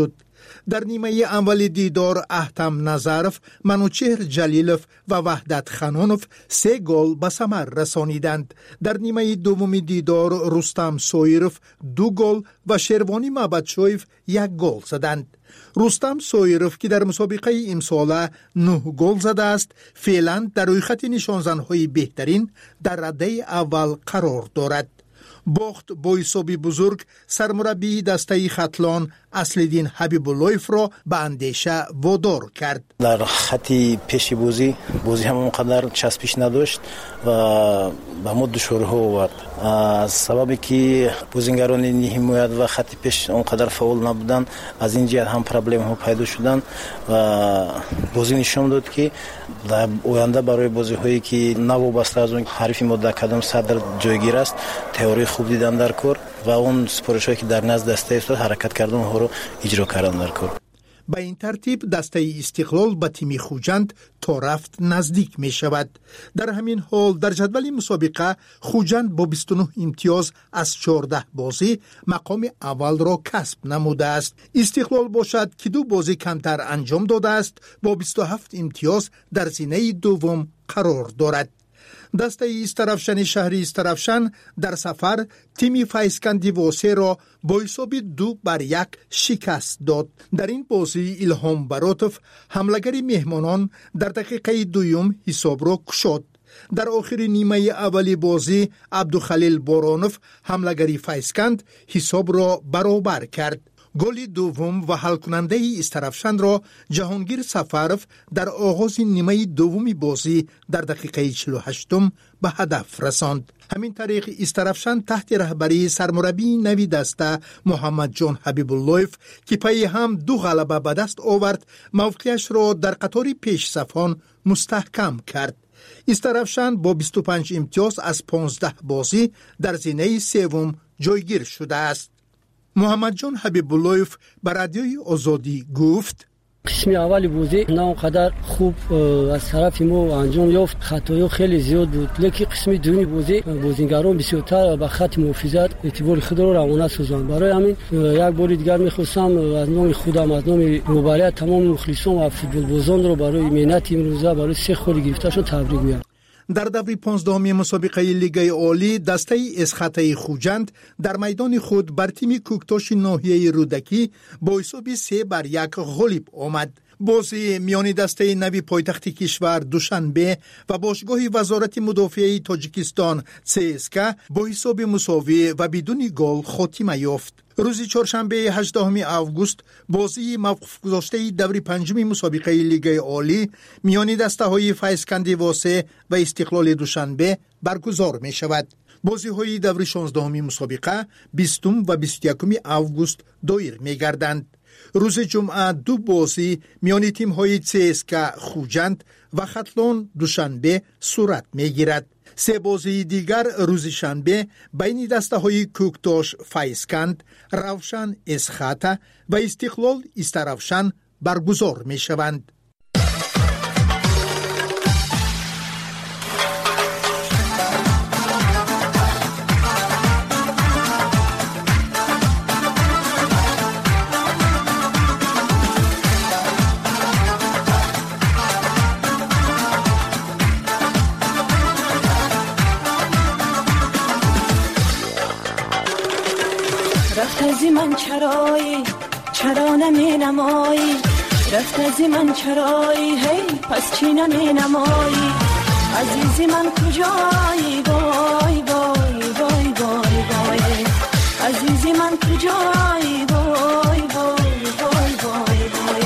در نیمه اول دیدار احتم نظرف، منوچهر جلیلوف و وحدت خانونوف سه گل به ثمر رسانیدند. در نیمه دوم دیدار رستم سویروف دو گل و شروانی مبدشویف یک گل زدند. رستم سویروف که در مسابقه امساله نه گل زده است، فعلا در روی خط نشانزن‌های بهترین در رده اول قرار دارد. باخت با حسابی بزرگ سرمربی دسته خطلان اصلدین حبیب اللهیف را به اندیشه وادار کرد. در خطی پیش بازی بازی هم اونقدر چسبش نداشت و به ما دشواری آورد. از سببی که بازیگران حمایت و خط پیش اونقدر فعال نبودن، از این جهت هم پرابلم ها پیدا شدن و بازی نشون داد که در آینده برای بازی هایی که نوابسته از اون حریف ما در کدام صدر جایگیر است، تئوری خوب دیدن در کار و اون سپارش هایی که در نزد دسته است حرکت کردن ها رو اجرا کردن در کار. به این ترتیب دسته استقلال به تیم خوجند تا رفت نزدیک می شود. در همین حال در جدول مسابقه خوجند با بیست و نه امتیاز از چهارده بازی مقام اول را کسب نموده است. استقلال باشد که دو بازی کمتر انجام داده است، با بیست و هفت امتیاز در زینه دوم قرار دارد. دسته استرافشن شهری استرافشن در سفر تیم فایسکندی واسه را با حساب دو بر یک شکست داد. در این بازی الهام براتوف حملگری مهمانان در دقیقه دوم حساب را کشاد. در آخر نیمه اولی بازی عبدالخلیل بارانوف حملگری فایسکند حساب را برابر کرد. گل دوم و حل کننده استرافشن را جهانگیر سفروف در آغاز نیمه دومی بازی در دقیقه چهل و هشتم به هدف رساند. همین طریق استرافشن تحت رهبری سرمربی نوی دسته محمد جان حبیب اللهیف که پی هم دو غلبه به دست آورد، موقعیش را در قطار پیش صفان مستحکم کرد. استرافشن با بیست و پنج امتیاز از پانزده بازی در زینه سوم جایگیر شده است. محمد جان حبیب اللهیف به رادیوی آزادی گفت: قسم اول بازی نه اونقدر خوب از طرف ما انجام یافت، خطایا خیلی زیاد بود، لیکن قسم دومی بازی بازیگران بسیارتر به خط محافظت اعتبار خود را روانه سازند. برای همین یک بار دیگر می‌خواستم از نام خودم، از نام مبارک تمام مخلصان و فوتبال بازان را برای مهنت امروزه برای سه خال گرفتهشون تبریک میگم. در دور پانزدهم مسابقه لیگ عالی دسته اسخطه خوجند در میدان خود بر تیم کوکتاش ناحیه رودکی با حساب سه بر یک غالب آمد. بازی میان دسته نوی پایتخت کشور دوشنبه و باشگاه وزارت مدافعه تاجیکستان سی اس کے با حساب مساوی و بدون گل خاتمه یافت. روز چهارشنبه هجدهم آگوست بازی موقف گذاشته دور پنجم مسابقه لیگ عالی میان دسته های فایسکندی واسه و استقلال دوشنبه برگزار می شود. بازی های دور شانزدهم مسابقه بیستم و بیست و یکم آگوست دایر می گردند. روز جمعه دو بازی میان تیم های سی اس کے خوجند و خطلان دوشنبه صورت می گیرد. سه بازی دیگر روز شنبه بین دسته های کوکتاش فایسکند، روشن اسخطه و استقلال استرافشن برگزار می شوند. رفت از من چرایی چرا نمی نمایی، رفت از من چرایی هی پس چی نمی نمایی، عزیزی من کجایی وای وای وای وای وای، عزیزی من کجایی وای وای وای وای وای.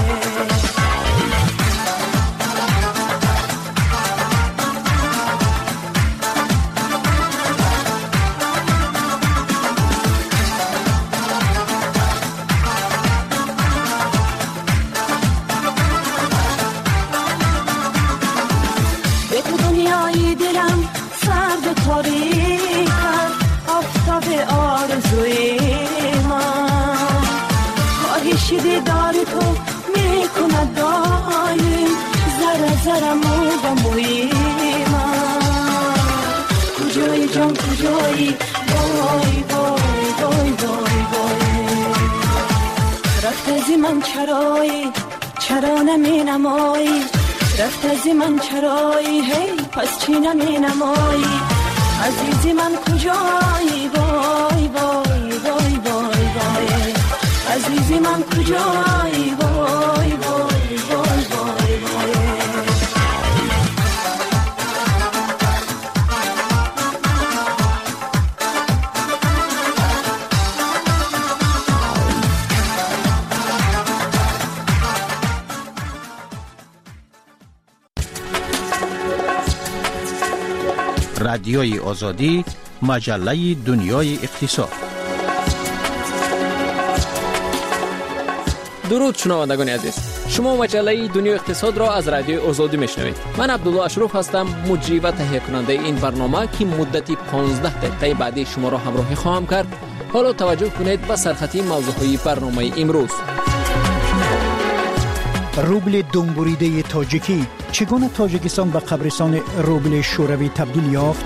دیدار تو میکند دایم زره زره مو و موی من، کجایی جان کجایی وای وای وای وای وای. رفت رفت زی من چرایی چرا نمی نمایی رفت زی من چرایی هی پس چی نمی نمایی عزیزی من کجایی وای وای وای وای وای عزیزی من کجایی وای وای وای وای وای رادیوی آزادی، مجله دنیای اقتصاد. درود شنوندگان عزیز، شما مجله دنیای اقتصاد را از رادیوی آزادی میشنوید. من عبدالله اشرف هستم، مجری و تهیه کننده این برنامه که مدتی پانزده دقیقه بعدی شما را همراهی خواهم کرد. حالا توجه کنید به سرخطی موضوعی برنامه امروز. روبل دنبوریده تاجیکی، چگونه تاجیکستان به قبرستان روبل شوروی تبدیل یافت؟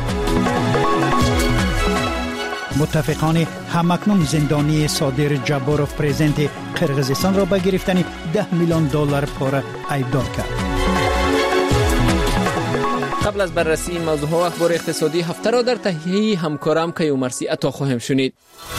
متفقان همکنون زندانی صادر جباروف پرزیدنت قرقیزستان را به گرفتن ده میلیون دلار پاره ایبدار کرد. قبل از بررسی این موضوع و اخبار اقتصادی هفته را در تهیه همکارم کیومرثی عطا خواهیم شنید.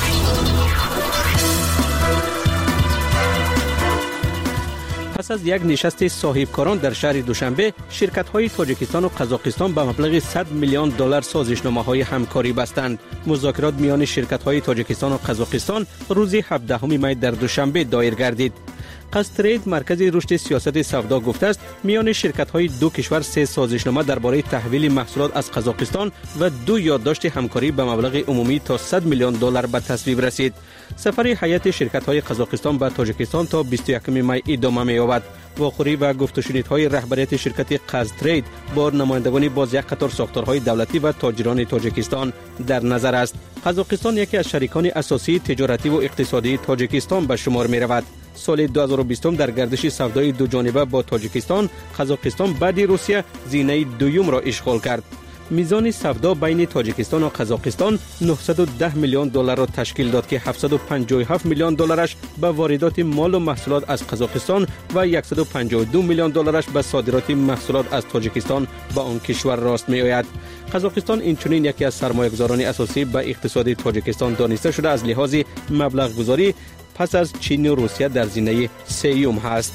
پس از یک نشست صاحبکاران در شهر دوشنبه، شرکت‌های تاجیکستان و قزاقستان به مبلغ صد میلیون دلار سازشنامه‌های همکاری بستند. مذاکرات میان شرکت‌های تاجیکستان و قزاقستان روز هفدهم می در دوشنبه دایر گردید. قصترید مرکز رشد سیاست سودا گفته است میان شرکت‌های دو کشور سه سازشنامه درباره تحویل محصولات از قزاقستان و دو یادداشت همکاری به مبلغ عمومی تا صد میلیون دلار به تصویب رسید. سفر هیئت شرکت‌های قزاقستان به تاجیکستان تا بیست و یکم می ادامه می‌یابد. واخوری و گفت و شنیدهای رهبریت شرکت قزترید با نمایندگان باز یک قطار ساختارهای دولتی و تاجران تاجیکستان در نظر است. قزاقستان یکی از شریکان اساسی تجارتی و اقتصادی تاجیکستان به شمار می‌رود. سال دو هزار و بیست در گردش سودای دو جانبه با تاجیکستان، قزاقستان بعد روسیه زینه دوم را اشغال کرد. میزان سودا بین تاجیکستان و قزاقستان نهصد و ده میلیون دلار را تشکیل داد که هفتصد و پنجاه و هفت میلیون دلارش به واردات مال و محصولات از قزاقستان و صد و پنجاه و دو میلیون دلارش به صادرات محصولات از تاجیکستان به آن کشور راست می آید. قزاقستان اینچنین یکی از سرمایه‌گذاران اساسی به اقتصاد تاجیکستان دانسته شده از لحاظ مبلغ گذاری پس از چین و روسیه در زینه سوم هست.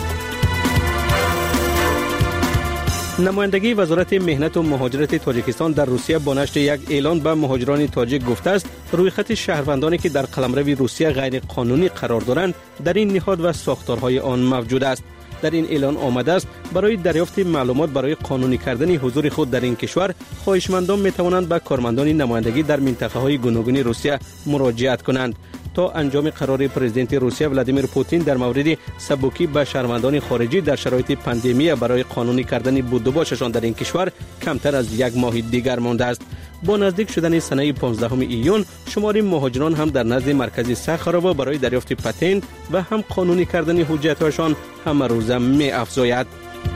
نمایندگی وزارت مهنت و مهاجرت تاجیکستان در روسیه با نشر یک اعلان به مهاجران تاجیک گفته است روی خط شهروندانی که در قلمرو روسیه غیر قانونی قرار دارند در این نهاد و ساختارهای آن موجود است. در این اعلان آمده است برای دریافت معلومات برای قانونی کردن حضور خود در این کشور، خواهشمندان می توانند به کارمندان نمایندگی در منطقه های گوناگون روسیه مراجعت کنند. تا انجام قرار پرزیدنت روسیه ولادیمیر پوتین در مورد سبکی به شهروندان خارجی در شرایط پاندمی برای قانونی کردن بود و باششان در این کشور کمتر از یک ماه دیگر مانده است. با نزدیک شدن سنه پانزدهم ایون، شمار مهاجران هم در نزد مرکز سخاروو برای دریافت پتنت و هم قانونی کردن حجت‌هایشان همه روزه می افزاید.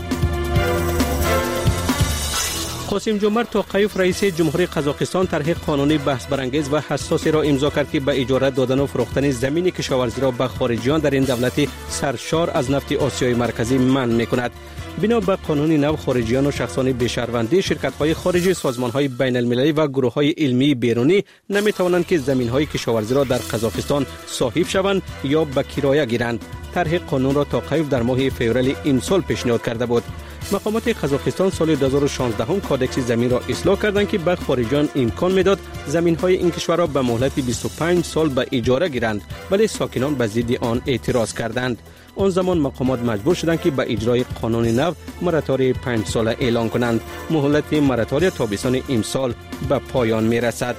قاسم جمعه توقیف رئیس جمهوری قزاقستان طرح قانونی بحث برانگیز و حساسی را امضا کرد که به اجاره دادن و فروختن زمین کشاورزی را به خارجیان در این دولت سرشار از نفت آسیای مرکزی منع می‌کند. بنا به قانون نو، خارجیان و شخصان بی‌شهروندی، شرکت‌های خارجی، سازمان‌های بین‌المللی و گروه‌های علمی بیرونی نمی‌توانند که زمین‌های کشاورزی را در قزاقستان صاحب شوند یا به کرایه گیرند. طرح قانون را توقیف در ماه فوریه امسال پیشنهاد کرده بود. مقامات قزاقستان سال دو هزار و شانزده هم کادکس زمین را اصلاح کردند که به خارجیان امکان میداد زمین‌های این کشور را به مهلت بیست و پنج سال به اجاره گیرند، ولی ساکنان به ضد آن اعتراض کردند. آن زمان مقامات مجبور شدند که به اجرای قانون نو مراتوری پنج ساله اعلان کنند. مهلت مراتوری تابستان امسال به پایان میرسد.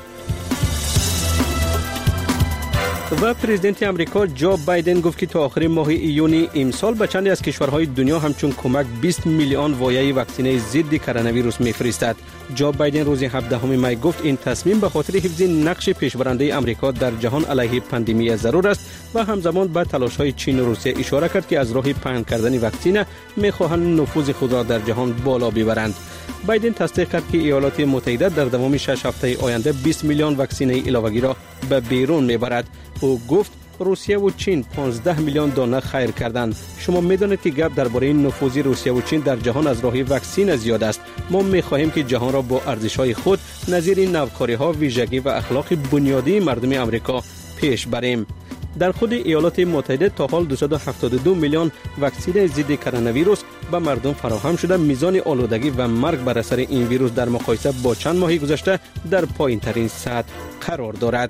و پرزیدنت امریکا جو بایدن گفت که تا آخر ماه ایون امسال به چند از کشورهای دنیا همچون کمک بیست میلیون وایه واکسینه ضد کرونا ویروس میفرستد. جو بایدن روز هفدهم می گفت این تصمیم به خاطر حفظ نقش پیشبرنده امریکا در جهان علیه پاندمی ضرور است و همزمان به تلاش‌های چین و روسیه اشاره کرد که از راه پهن کردن واکسینه می‌خواهند نفوذ خود را در جهان بالا ببرند. بایدن تصدیق کرد که ایالات متحده در دوام شش هفته آینده بیست میلیون واکسینه علاوه‌ای را به بیرون می‌برد. او گفت روسیه و چین پانزده میلیون دانه خیر کردند. شما میدانید که گپ درباره نفوذ روسیه و چین در جهان از راه واکسین زیاد است. ما میخواهیم که جهان را با ارزش‌های خود نظیر این نوکاری‌ها، ویژگی و اخلاق بنیادی مردم امریکا پیش بریم. در خود ایالات متحده تا حال دویست و هفتاد و دو میلیون واکسن ضد کرونا ویروس به مردم فراهم شده. میزان آلودگی و مرگ بر اثر این ویروس در مقایسه با چند ماه گذشته در پایین‌ترین سطح قرار دارد.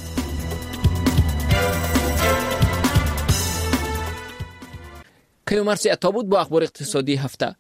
کیومرثی عطا بود با اخبار اقتصادی هفته.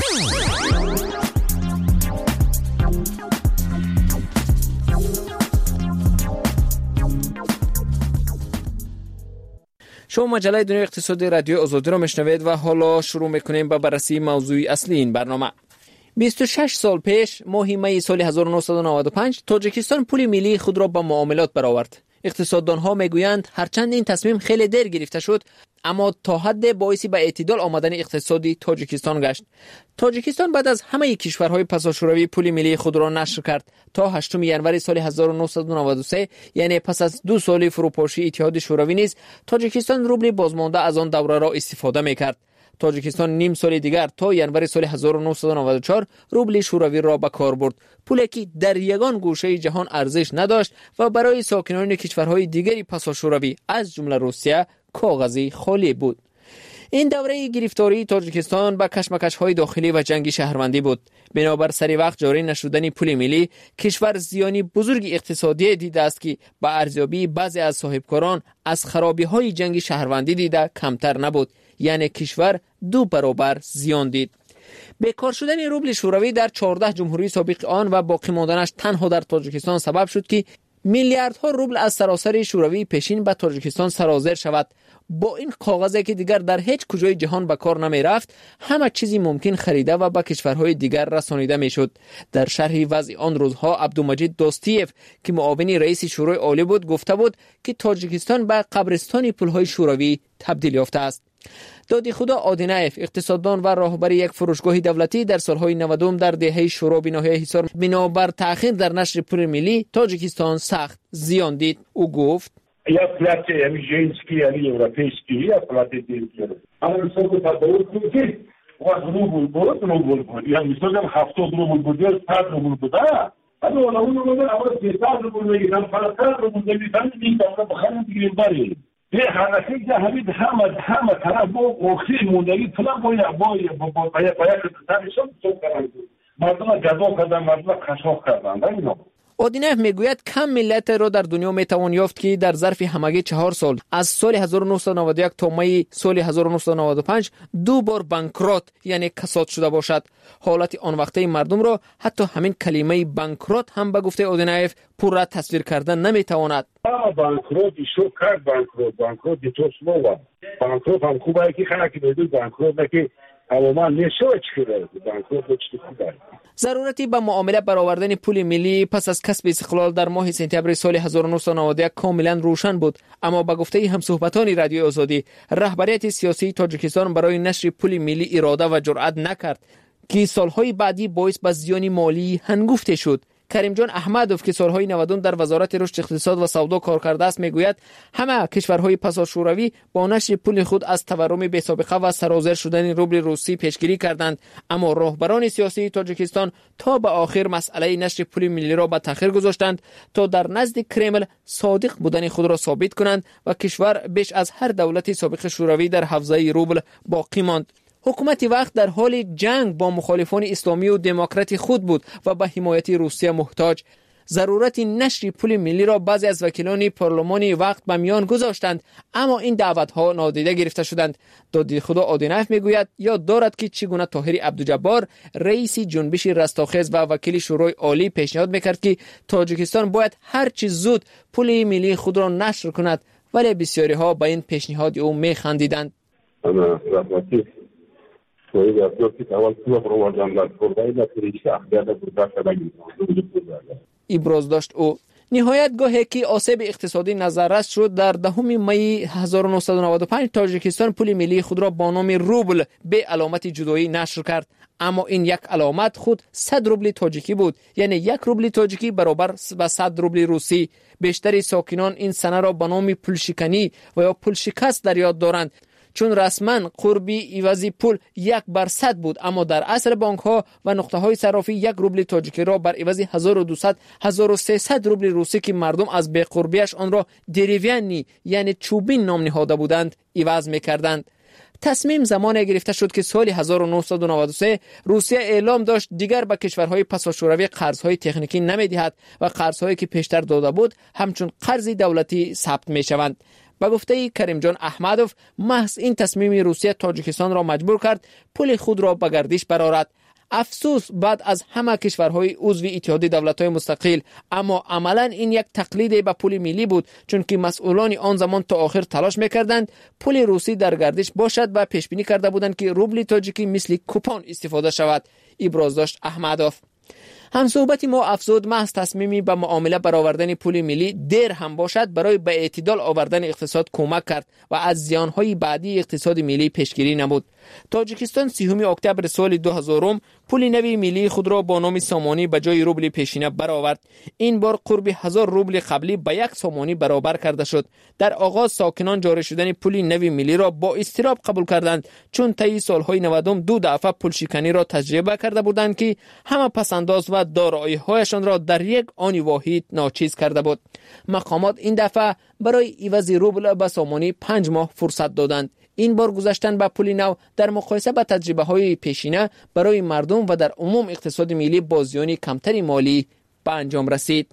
شما مجله دنیای اقتصادی رادیو آزادی را میشنوید و حالا شروع میکنیم با بررسی موضوع اصلی این برنامه. بیست و شش سال پیش ماه می سال هزار و نهصد و نود و پنج تاجیکستان پول ملی خود را با معاملات برآورد. اقتصاددانها میگویند هرچند این تصمیم خیلی دیر گرفته شد اما تا حد باعثی به اعتدال آمدن اقتصادی تاجیکستان گشت. تاجیکستان بعد از همه کشورهای پساشوروی پول ملی خود را نشر کرد. تا هشتم ژانویه سال هزار و نهصد و نود و سه یعنی پس از دو سال فروپاشی اتحاد شوروی نیز تاجیکستان روبل بازمانده از آن دوره را استفاده میکرد. تاجیکستان نیم سال دیگر تا ژانویه سال هزار و نهصد و نود و چهار روبل شوروی را به کار برد. پولی که در یگان گوشه جهان ارزش نداشت و برای ساکنان کشورهای دیگری پساشوروی از جمله روسیه کاغذی خالی بود. این دوره گرفتاری تاجیکستان با کشمکش‌های داخلی و جنگ شهروندی بود. بنابر سری وقت جاری نشدن پول ملی کشور زیانی بزرگ اقتصادی دیده است که با ارزیابی بعضی از صاحبکاران از خرابی‌های جنگ شهروندی دیده کمتر نبود، یعنی کشور دو برابر زیان دید. بیکار شدن روبل شوروی در چهارده جمهوری سابق آن و باقی ماندنش تنها در تاجیکستان سبب شد که میلیاردها روبل از سراسر شوروی پیشین به تاجیکستان سرازیر شود. با این کاغذی که دیگر در هیچ کجای جهان به کار نمی رفت، همه چیزی ممکن خریده و به کشورهای دیگر رسانیده می شد. در شرح وضع آن روزها عبدالمجید دوستیف که معاون رئیس شورای عالی بود گفته بود که تاجیکستان به قبرستان پولهای شوروی تبدیل یافته است. دادی خدا آدینایف اقتصاددان و راهبر یک فروشگاه دولتی در سالهای نود در دهه شورا به ناحیه حصار بنابر تأخیر در نشر پول ملی تاجیکستان سخت زیان دید. او گفت یا پلات امیجینسکی یا اروپیسکی یا پلات دیگر اما مثلا تداول کنید واز روبل بود روبل بود یا مثلا هفتاد روبل بود یا صد روبل بود اما ولی اون روبل اول صد روبل میگن فقط روبل میگن این دفعه بخرید دیگه باری به حرکتی که همین همه همه طرف با اوخی موندگی فلان باید باید باید باید باید تنشون تو کردن مردم جذاب کردن مردم خشاف کردن اینا. آدینایف میگوید کم ملت را در دنیا میتوان یافت که در ظرف همگی چهار سال از سال هزار و نهصد و نود و یک تا می سال هزار و نهصد و نود و پنج دو بار بانکرات یعنی کساد شده باشد. حالت آن وقته مردم را حتی همین کلمه بانکرات هم به گفته آدینایف پر را تصویر کردن نمیتواند. بانکرات شو کرد بانکرات بانکرات تو سموا بانکرات هم خوبه که خلک بدون بانکرات نکه تماما نشوچ کرده بانکرات چی خوبه. ضرورتی به معامله برآوردن پول ملی پس از کسب استقلال در ماه سپتامبر سال هزار و نهصد و نود و یک کاملا روشن بود، اما به گفته همصحبتان رادیو آزادی رهبریت سیاسی تاجیکستان برای نشر پول ملی اراده و جرأت نکرد که سالهای بعدی باعث به زیان مالی هنگفته شد. کریم جان احمدوف که سالهای نود در وزارت رشد اقتصاد و سودا کار کرده است میگوید همه کشورهای پساشوروی با نشر پول خود از تورم بی‌سابقه و سرازیر شدن روبل روسی پیشگیری کردند، اما راهبران سیاسی تاجیکستان تا به آخر مسئله نشر پول ملی را به تأخیر گذاشتند تا در نزد کرمل صادق بودن خود را ثابت کنند و کشور بیش از هر دولت سابق شوروی در حوزه روبل باقی ماند. حکومت وقت در حال جنگ با مخالفان اسلامی و دموکرات خود بود و به حمایت روسیه محتاج. ضرورت نشر پول ملی را بعضی از وکیلان پارلمانی وقت به میان گذاشتند، اما این دعوت‌ها نادیده گرفته شدند. دادی خدا آدینایف میگوید یاد دارد که چگونه طاهر عبدالجبار رئیس جنبش رستاخیز و وکیل شورای عالی پیشنهاد میکرد که تاجیکستان باید هر چه زود پول ملی خود را نشر کند، ولی بسیاری ها به این پیشنهاد او میخندیدند. انا رحمتی توی افراد که اول تو پروژه انداز کردن در طریق اخبار بودن شدن ابراز داشت او. نهایت گاهی که آسیب اقتصادی نظررس شد در دهم می هزار و نهصد و نود و پنج تاجیکستان پول ملی خود را با نام روبل به علامت جدایی نشر کرد، اما این یک علامت خود صد روبل تاجیکی بود، یعنی یک روبل تاجیکی برابر با صد روبل روسی. بیشتری ساکنان این سنه را به نام پول شکنی و یا پول شکست در یاد دارند، چون رسما قربی عوضی پول یک بر صد بود، اما در اصل بانک ها و نقطه های صرافی یک روبل تاجیکی را بر عوض هزار و دویست هزار و سیصد روبل روسی که مردم از بی قربیش آن را دریوینی یعنی چوبین نام نهاده بودند عوض می‌کردند. تصمیم زمانی گرفته شد که سال هزار و نهصد و نود و سه روسیه اعلام داشت دیگر به کشورهای پساشوروی قرضهای تکنیکی نمی‌دهد و قرضهایی که پیشتر داده بود همچون قرض دولتی ثبت می‌شوند. با گفته کریم جان احمدوف، محض این تصمیم روسیه تاجیکستان را مجبور کرد پول خود را به گردش برآورد. افسوس بعد از همه کشورهای عضو اتحاد دولت‌های مستقل، اما عملاً این یک تقلید به پول ملی بود، چون که مسئولان آن زمان تا آخر تلاش می‌کردند پول روسی در گردش باشد و پیش بینی کرده بودند که روبل تاجیکی مثل کوپون استفاده شود. ابراز داشت احمدوف. هم صحبت ما افزود محض تصمیمی به معامله برآوردن پول ملی دیر هم باشد برای به اعتدال آوردن اقتصاد کمک کرد و از زیانهای بعدی اقتصاد ملی پیشگیری نمود. تاجیکستان سیوم اکتبر سال دو هزار پول نوی ملی خود را با نام سامانی به جای روبل پیشینه برآورد. این بار قرب هزار روبل قبلی به یک سامانی برابر کرده شد. در آغاز ساکنان جاری شدن پول نوی ملی را با اضطراب قبول کردند، چون طی سالهای نود دو دفعه پول شکنی را تجربه کرده بودند که همه پسنداز و دارایی‌هایشان را در یک آن واحد ناچیز کرده بود. مقامات این دفعه برای عوض روبل به سامانی پنج ماه فرصت دادند. این بار گذاشتن به پول نو در مقایسه با تجربه های پیشینه برای مردم و در عموم اقتصاد ملی با زیان کمتری مالی به انجام رسید.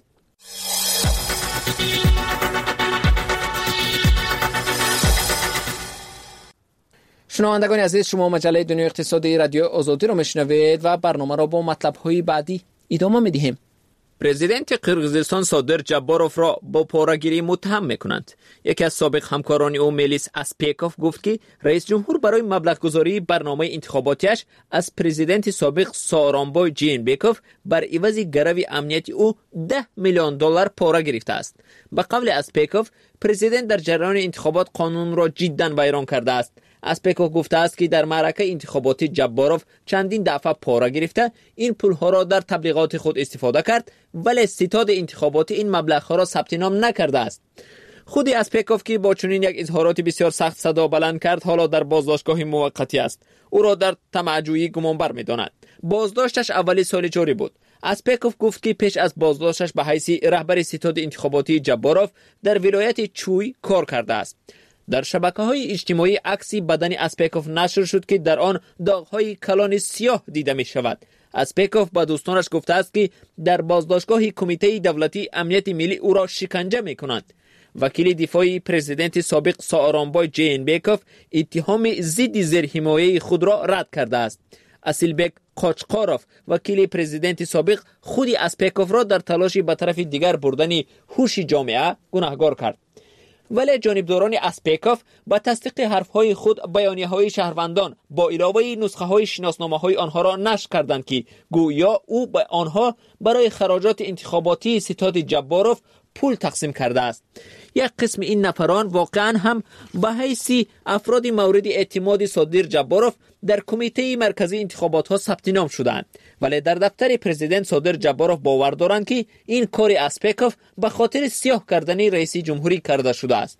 شنوندگان عزیز، شما مجله دنیای اقتصادی رادیو آزادی را میشنوید و برنامه را با مطلب های بعدی ادامه میدهیم. پرزیدنت قرقیزستان صادر جباروف را با پاره‌گیری متهم می‌کنند. یکی از سابق همکاران او میلیس اسپیکوف گفت که رئیس جمهور برای مبلغ گذاری برنامه انتخاباتیش از پرزیدنت سابق سارانبای جینبکوف بر عوض گرو امنیتی او ده میلیون دلار پاره گرفته است. به قول اسپیکوف، پرزیدنت در جریان انتخابات قانون را جداً ویران کرده است. اسپیکوف گفته است که در معرکه انتخاباتی جباروف چندین دفعه پاره گرفته این پولها را در تبلیغات خود استفاده کرد، ولی ستاد انتخاباتی این مبلغ‌ها را ثبت نام نکرده است. خود اسپیکوف که با چنین یک اظهارات بسیار سخت صدا بلند کرد، حالا در بازداشتگاه موقتی است. او را در طمع‌جویی گمانبر می‌دانند. بازداشتش اولی سال جاری بود. اسپیکوف گفت که پیش از بازداشتش به حیث رهبر ستاد انتخاباتی جباروف در ولایت چوی کار کرده است. در شبکه‌های اجتماعی عکسی بدن اسپیکوف نشر شد که در آن داغ‌های کلان سیاه دیده می‌شود. اسپیکوف با دوستانش گفته است که در بازداشتگاه کمیته دولتی امنیت ملی او را شکنجه می‌کنند. وکیل دفاعی پرزیدنت سابق سارانبای جینبکوف اتهام ضد زیرحمایه خود را رد کرده است. اسیلبک قاچقاروف وکیل پرزیدنت سابق خود اسپیکوف را در تلاش به طرف دیگر بردن هوش جامعه گناهکار کرد. ولی جانبداران اسپیکوف با تصدیق حرفهای خود بیانیه‌های شهروندان با علاوه نسخه‌های شناسنامه‌های آنها را نشر کردند که گویا او به آنها برای خراجات انتخاباتی ستاد جباروف پول تقسیم کرده است. یک قسم این نفران واقعا هم به حیث افراد مورد اعتماد صادر جباروف در کمیته مرکزی انتخابات ها ثبت نام شدند، ولی در دفتر پرزیدنت صادر جباروف باور دارند که این کار اسپیکوف به خاطر سیاه کردن رئیس جمهوری کرده شده است.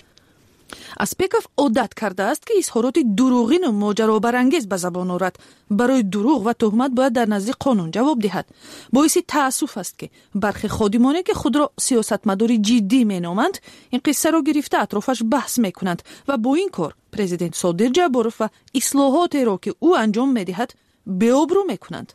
اسپیکوف عادت کرده است که اظهارات دروغین و ماجرابرانگیز به زبان آورد. برای دروغ و تهمت باید در نزد قانون جواب دهد. باعث تأسف است که برخی خادمانی که خود را سیاستمدار جدی مینامند این قصه را گرفته اطرافش بحث میکنند و با این کار پرزیدنت صادر جباروف و اصلاحاتی را که او انجام میدهد بی‌آبرو میکنند.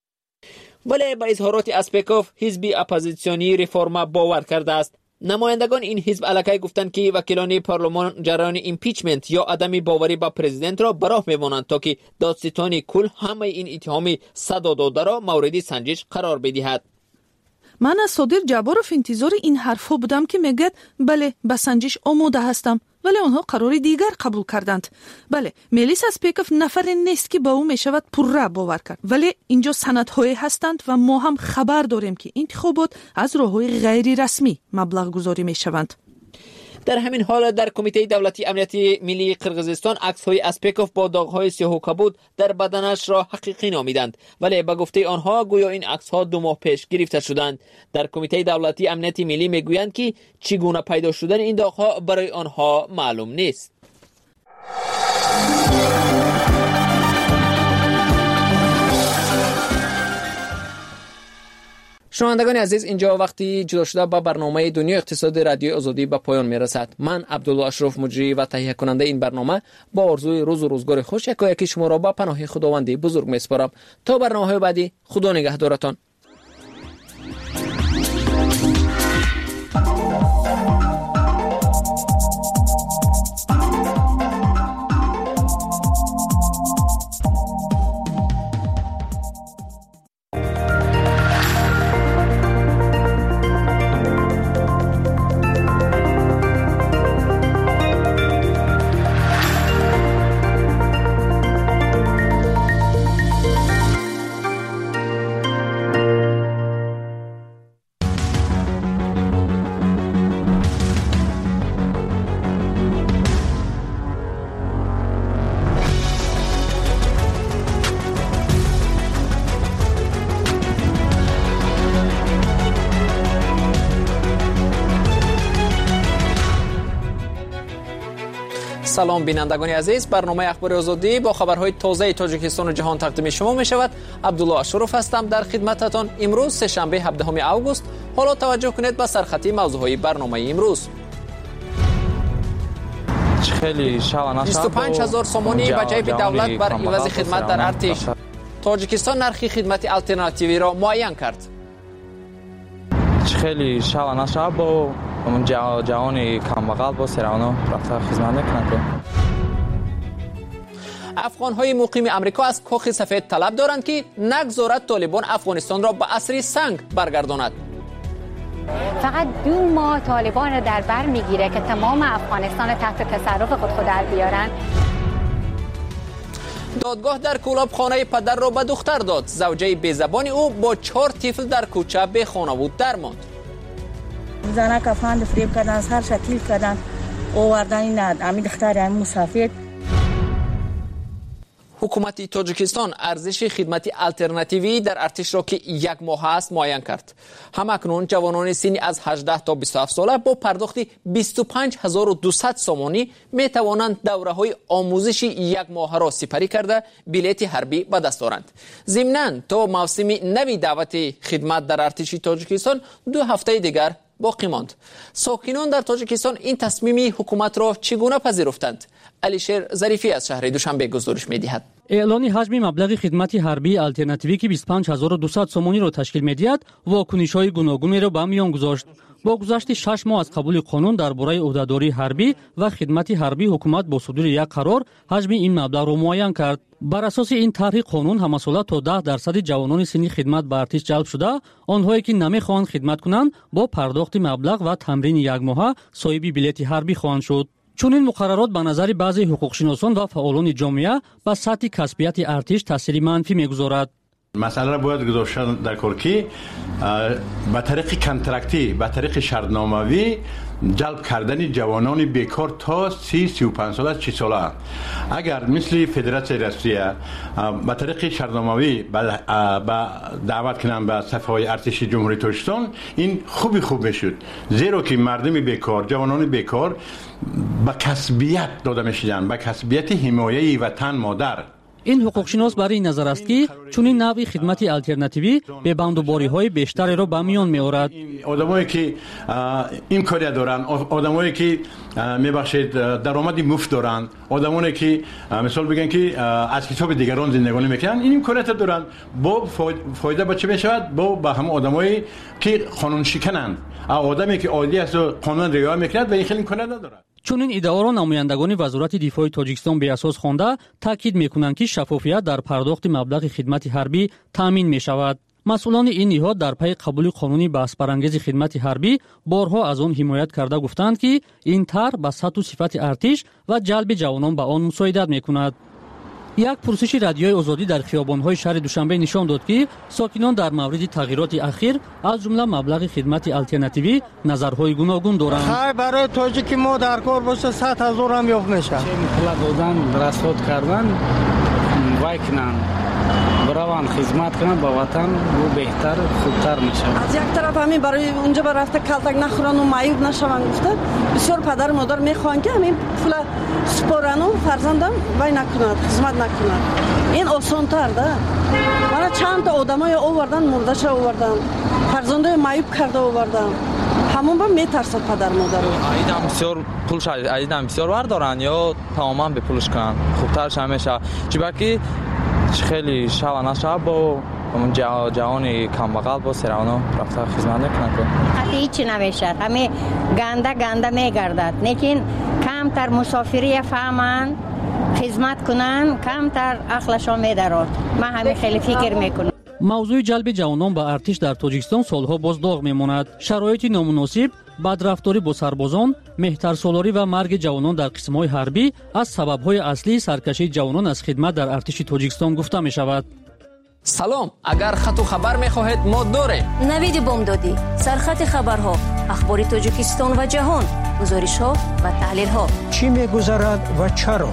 ولی با اظهارات اسپیکوف حزب اپوزیسیونی ریفورما باور کرده است. نمایندگان این حزب علاقه گفتند که وکیلان پارلمان جریان ایمپیچمنت یا عدم باوری با پرزیدنت را براه می‌مانند تا که دادستان کل همه این اتهام صدا داده را مورد سنجش قرار بدهد. من از صادر جباروف انتظار این حرفا بودم که میگد بله به سنجش آماده هستم. ولی آنها قرار دیگر قبول کردند. بله، ملیس اسپیکوف نفر نیست که با او می شود پرره باور کرد، ولی اینجا سندهایی هستند و ما هم خبر داریم که انتخابات از راههای غیر رسمی مبلغ گذاری می شوند. در همین حال در کمیته دولتی امنیتی ملی قرقیزستان عکس‌های اسپیکوف با داغ‌های سیاه و کبود در بدنش را حقیقی نامیدند، ولی به گفته آنها گویا این عکس‌ها دو ماه پیش گرفته شدند. در کمیته دولتی امنیتی ملی میگویند که چگونه پیدا شدن این داغ‌ها برای آنها معلوم نیست. شنوندگان عزیز، اینجا وقتی جدا شده با برنامه دنیای اقتصاد رادیو آزادی به پایان میرسد. من عبدالله اشرف مجری و تهیه کننده این برنامه با آرزوی روز و روزگار خوش یکایک شما را با پناه خداوند بزرگ میسپارم. تا برنامه بعدی، خدا نگهدارتان. سلام بینندگان عزیز، برنامه اخبار آزادی با خبرهای تازه تاجیکستان و جهان تقدیم شما می شود. عبدالله اشرف هستم در خدمتتان. امروز سه شنبه هفدهم اوگوست. حالا توجه کنید به سرخطی موضوعهای برنامه امروز. بیست و پنج هزار سومونی به جیب دولت بر عوض خدمت در ارتش. تاجیکستان نرخ خدمت آلترناتیوی را معین کرد. خیلی شب نشه با اون جوانی کمبغل با سرانا رفته خدمت نکنه. افغان‌های مقیم امریکا از کاخ سفید طلب دارند که نگذارد طالبان افغانستان را به عصر سنگ برگرداند. فقط دو ماه طالبان را در بر میگیره که تمام افغانستان تحت تصرف خود خود در بیارن. دادگاه در کولاب خانه پدر را به دختر داد. زوجه بی‌زبان او با چهار طفل در کوچه به خانواده درماند. زنه کفاند فریب کردن، سر شکیل کردن، آوردن ند امی دختر امی مسافر. حکومت تاجیکستان ارزش خدمت آلترناتیوی در ارتش را که یک ماه است معین کرد. همکنون جوانان سنی از هجده تا بیست و هفت ساله با پرداخت بیست و پنج هزار و دویست سومانی می توانند دوره‌های آموزشی یک ماه را سپری کرده بلیط حربی به دست آورند. ضمناً تا موسم نوی دعوت خدمت در ارتش تاجیکستان دو هفته دیگر باقی ماند. ساکنان در تاجیکستان این تصمیم حکومت را چگونه پذیرفتند؟ علیشیر ظریفی از شهر دوشنبه گزارش می‌دهد. اعلان حجم مبلغ خدمت حربی آلترناتیوی که بیست و پنج هزار و دویست سومانی را تشکیل می‌دهد، واکنش‌های گوناگونی را به میان گذاشت. با گذشت شش ماه از قبول قانون درباره عهدهداری حربی و خدمت حربی، حکومت با صدور یک قرار حجم این مبلغ را معین کرد. بر اساس این طرح قانون همساله تا ده درصد جوانان سنی خدمت به ارتش جلب شده، آنهایی که نمی‌خواهند خدمت کنند با پرداخت مبلغ و تمرین یک ماهه صاحب بلیط حربی خواهند شد. چون این مقررات به نظر بعضی حقوقشناسان و فعالان جامعه به سطح کسبیت ارتش تاثیر منفی می‌گذارد. مسئله را باید گذاشتن در کار که به طریق کنترکتی، به طریق شرطنامه‌ای جلب کردن جوانان بیکار تا سی سی و پنج ساله چهل ساله. اگر مثل فدراسیون روسیه به طریق شرطنامه‌ای به دعوت کنن به صفهای ارتش جمهوری تاجیکستان، این خوبی خوب میشد، زیرا که مردم بیکار، جوانان بیکار به کسبیت داده میشدن، به کسبیت حمایه وطن مادر. این حقوقشناس برای این نظر است که چون این نوع خدمت آلترناتیوی به بندوباری‌های بیشتری را به میان می‌آورد. آدمایی که امکانات دارند، آدمایی که میبخشید درآمدی مفت دارند، آدمایی که مثال بگن که از حساب دیگران زندگانی میکنن، این امکانات دارند، با فایده به چه میشود؟ با به هم آدمایی که قانون شکنند، آدمی که عالی است و قانون رعایت میکند و این خیلی امکانات ندارد. چون این ادعا را نمایندگان وزارت دفاع تاجیکستان به اساس خوانده تاکید میکنند که شفافیت در پرداخت مبلغ خدمت حربی تامین می شود. مسئولان این نهاد در پی قبول قانون بحث برانگیز خدمت حربی بارها از آن حمایت کرده گفتند که این طرح به سطح و صفت ارتش و جلب جوانان به آن مساعدت میکند. یک پرسش رادیوی آزادی در خیابان‌های شهر دوشنبه نشان داد که ساکنان در مورد تغییرات اخیر از جمله مبلغ خدمت آلترناتیوی نظرهای گوناگون دارند. های برای تاجیکی ما در کار باشه صد هزار هم یافت میشه. چه مطلب دادن رسوت کردن وای کنن بروان خدمت کنن با وطن و بهتر خوبتر میشه. از یک طرف همین برای اونجا برافته کلتک نخورن و معیوب نشون گفته بسیار پدر مادر میخوان که همین پول سپارن و فرزندم وای نکند خدمت نکند. این آسان تر ده. من چند تا آدمای آوردن مردش آوردن فرزندای معیوب کرده آوردن همون با میترسه پدر مادر رو. ایدم بسیار پولش ایدم بسیار ور دارن یا تماما به پولش کنن خوبترش همیشه چون که خیلی شب نشه با اون جوانی کم بغل با سراونا رفته خدمت نکنه. حتی هیچی نمیشه همه گنده گنده میگردد لیکن کمتر مسافری فهمن خدمت کنن کمتر عقلشون میدرد. من همین خیلی فکر میکنم. موضوع جلب جوانان به ارتش در تاجیکستان سالها باز داغ میماند. شرایط نامناسب، بدرفتاری با سربازان، مهترسالاری و مرگ جوانان در قسم‌های حربی از سبب‌های اصلی سرکشی جوانان از خدمت در ارتش تاجیکستان گفته می‌شود. سلام، اگر خط و خبر می‌خواهید ما داریم. نوید بامدادی، سرخط خبرها، اخبار تاجیکستان و جهان، گزارش‌ها و تحلیل‌ها. چی می‌گذرد و چرا؟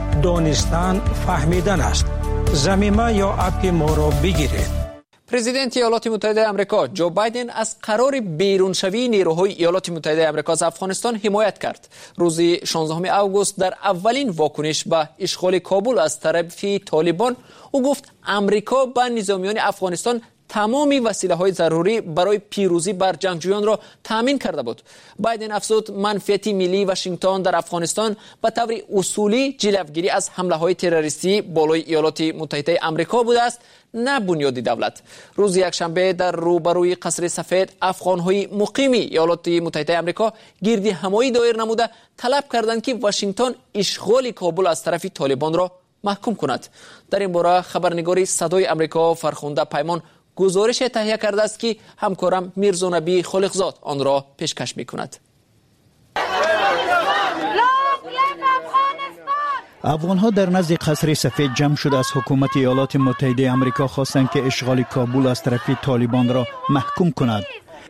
دانستن فهمیدن است. زمینه یا اپ ما را بگیرید. پرزیدنت ایالات متحده آمریکا جو بایدن از قرار بیرونشوی نیروهای ایالات متحده آمریکا از افغانستان حمایت کرد. روز شانزدهم آگوست در اولین واکنش به اشغال کابل از طرف طالبان او گفت آمریکا به نظامیان افغانستان تمامی وسیله‌های ضروری برای پیروزی بر جنگجویان را تامین کرده بود. بایدن افزود منفعت ملی واشنگتن در افغانستان به طور اصولی جلوگیری از حمله‌های تروریستی بالای ایالات متحده آمریکا بوده است، نه بنیاد دولت. روز یکشنبه در روبروی قصر سفید افغان‌های مقیم ایالات متحده آمریکا گردی همایی دایر نموده طلب کردند که واشنگتن اشغال کابل از طرف طالبان را محکوم کند. در این باره خبرنگار صدای آمریکا فرخنده پیمان گزارش تهیه کرده است که همکارم میرزا نبی خالقزاد آن را پیشکش می‌کند. افغان‌ها در نزد قصر سفید جمع شده از حکومت ایالات متحده آمریکا خواستند که اشغال کابل از طرف طالبان را محکوم کند.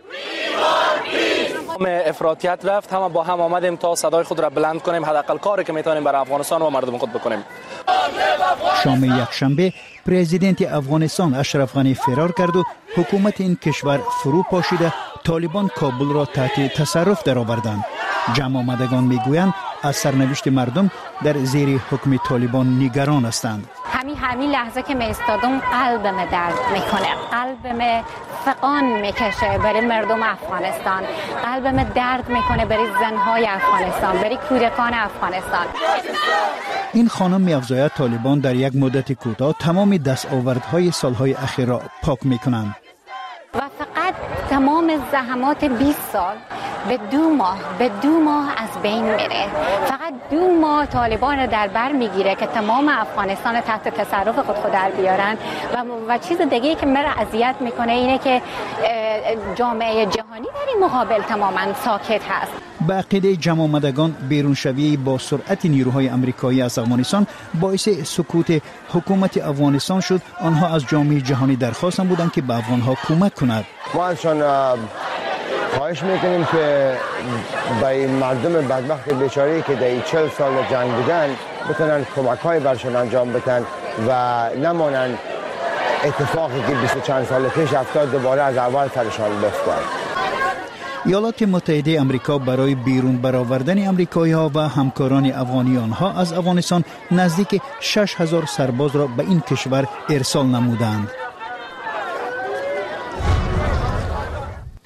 افراطیت رفت، همه با هم آمدیم تا صدای خود را بلند کنیم، حداقل کاری که میتونیم برای افغانستان و مردم خود بکنیم. شام یکشنبه پرزیدنت افغانستان اشرف غنی فرار کرد و حکومت این کشور فرو پاشیده طالبان کابل را تحت تصرف درآوردند. جمع آمدگان میگویند از سرنوشت مردم در زیر حکم طالبان نگران هستند. همین همین لحظه که می استادم قلبم درد میکنه، قلبم فقان میکشه برای مردم افغانستان، قلبم درد میکنه برای زنهای افغانستان، برای کودکان افغانستان. این خانم می‌افزاید طالبان در یک مدت کوتاه تمام دستاوردهای سالهای اخیر را پاک میکنند و فقط تمام زحمات بیست سال به دو ماه به دو ماه از بین میره. فقط دو ماه طالبان در بر میگیره که تمام افغانستان تحت تصرف خود خود در بیارن و و چیز دیگه که مرا اذیت میکنه اینه که جامعه جهانی در این مقابل تماما ساکت هست. به عقیده جمع آمدگان بیرونشوی با سرعت نیروهای آمریکایی از افغانستان باعث سکوت حکومت افغانستان شد. آنها از جامعه جهانی درخواست بودند که به افغانها کمک کند. ما ازشان خواهش میکنیم که به مردم بدبخت بیچاره که در چهل سال جنگ بودن بتونن کمک های برشان انجام بدن و نمانن اتفاقی که بیست و چند سال پیش افتاد دوباره از اول سرشان بیفتد. ایالات متحده آمریکا برای بیرون برآوردن آمریکایی‌ها و همکاران افغانی آنها از افغانستان نزدیک شش هزار سرباز را به این کشور ارسال نمودند.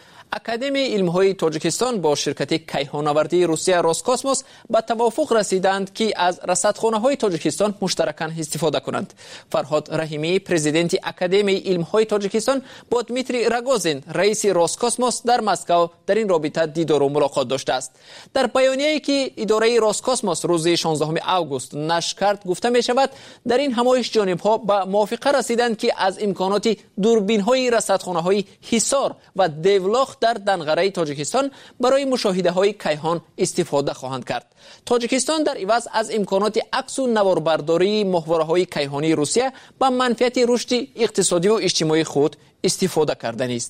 اکادمی علم‌های تاجیکستان با شرکت کیهان‌آوردی روسیه روسکاسموس به توافق رسیدند که از رصدخانه‌های تاجیکستان مشترکاً استفاده کنند. فرهاد رحیمی پرزیدنت اکادمی علم‌های تاجیکستان با دمیتری راگوزین رئیس روسکاسموس در مسکو در این رابطه دیدار و ملاقات داشته است. در بیانیه‌ای که اداره روسکاسموس روز شانزدهم آگوست نشر کرد گفته می‌شود در این همایش جانب‌ها به موافقه رسیدند که از امکانات دوربین‌های رصدخانه‌های حصار و دیولاخ در دنغره تاجیکستان برای مشاهده‌های کیهان استفاده خواهند کرد. تاجیکستان در عوض از امکانات عکس و نواربرداری ماهواره‌های کیهانی روسیه به منفعت رشد اقتصادی و اجتماعی خود استفاده کردن است.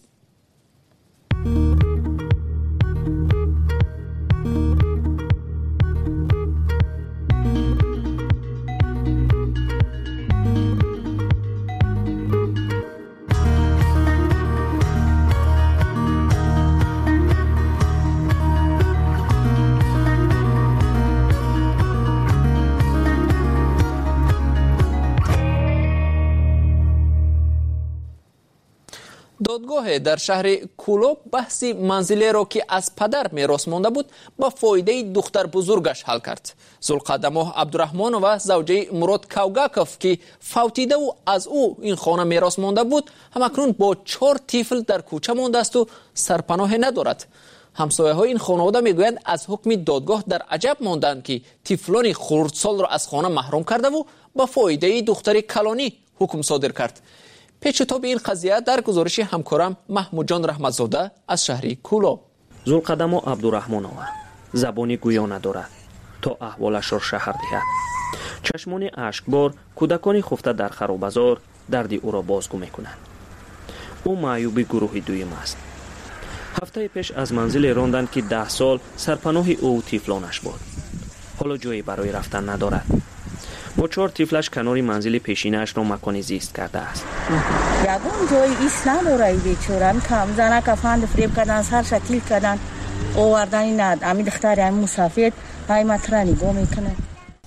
دادگاه در شهر کولوب بحث منزلی را که از پدر میراث مانده بود با فایده دختر بزرگش حل کرد. ذوالقدماه عبدالرحمن و زوجه مراد کوگاکوف که فوتیده و از او این خانه میراث مانده بود همکنون با چهار طفل در کوچه مانده است و سرپناه ندارد. همسایه های این خانواده میگویند از حکم دادگاه در عجب ماندند که طفلان خردسال را از خانه محروم کرده و با فایده دختر کلانی حکم صادر کرد. پیچ و تاب این قضیه در گزارش همکارم محمود جان رحمتزاده از شهر کولوب. ذوالقدماه عبدالرحمن زبانی گویا ندارد تا احوالش را شهر دهد. چشمان اشکبار کودکانی خفته در خرابزار دردی او را بازگو میکنند. او معیوب گروه دویم است. هفته پیش از منزل راندند که ده سال سرپناه او و طفلانش بود. حالا جایی برای رفتن ندارد. با چهار طفلش کنار منزل پیشینش را مکانی زیست کرده است. یگون جای ایست نداره ای بیچاره. کم زنه کفند فریب کردن سر شتیل کردن آوردنی ند. امی دختری امی مسافر های مطرح نگاه میکنه.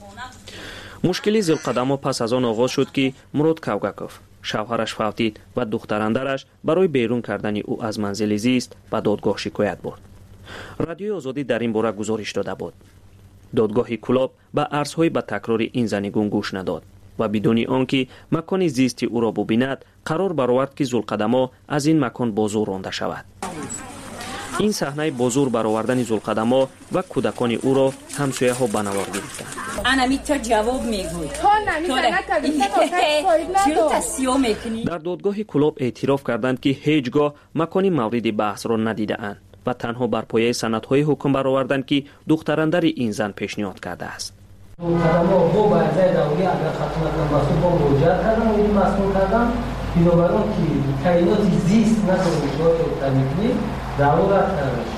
مشکلی ذوالقدماه پس از آن آغاز شد که مراد کوگاکوف شوهرش فوتید و دختراندرش برای بیرون کردن او از منزل زیست به دادگاه شکایت برد. رادیوی آزادی در این باره گزارش داده بود. دادگاه کولوب به عرضهای به تکرار این زنیگون گوش نداد و بدون آنکه مکان زیستی او را ببیند قرار برآورد که ذوالقدماه از این مکان بازور رانده شود. این صحنه بازور برآوردن ذوالقدماه و کودکان او را همسایه ها به نوار گرفتند. انمیتا جواب میگوید در دادگاه کولوب اعتراف کردند که هیچگاه مکانی مورد بحث را ندیده اند و تنها بر پایه سندهای حکم برآوردند که دختراندر این زن پیشنهاد کرده است. ذوالقدماه با برزه دولی اگر خدمت مسئول با مراجعه کردن و این مسئول کردن بنابراین که کائنات زیست نداره شوی تاریخی ضرورت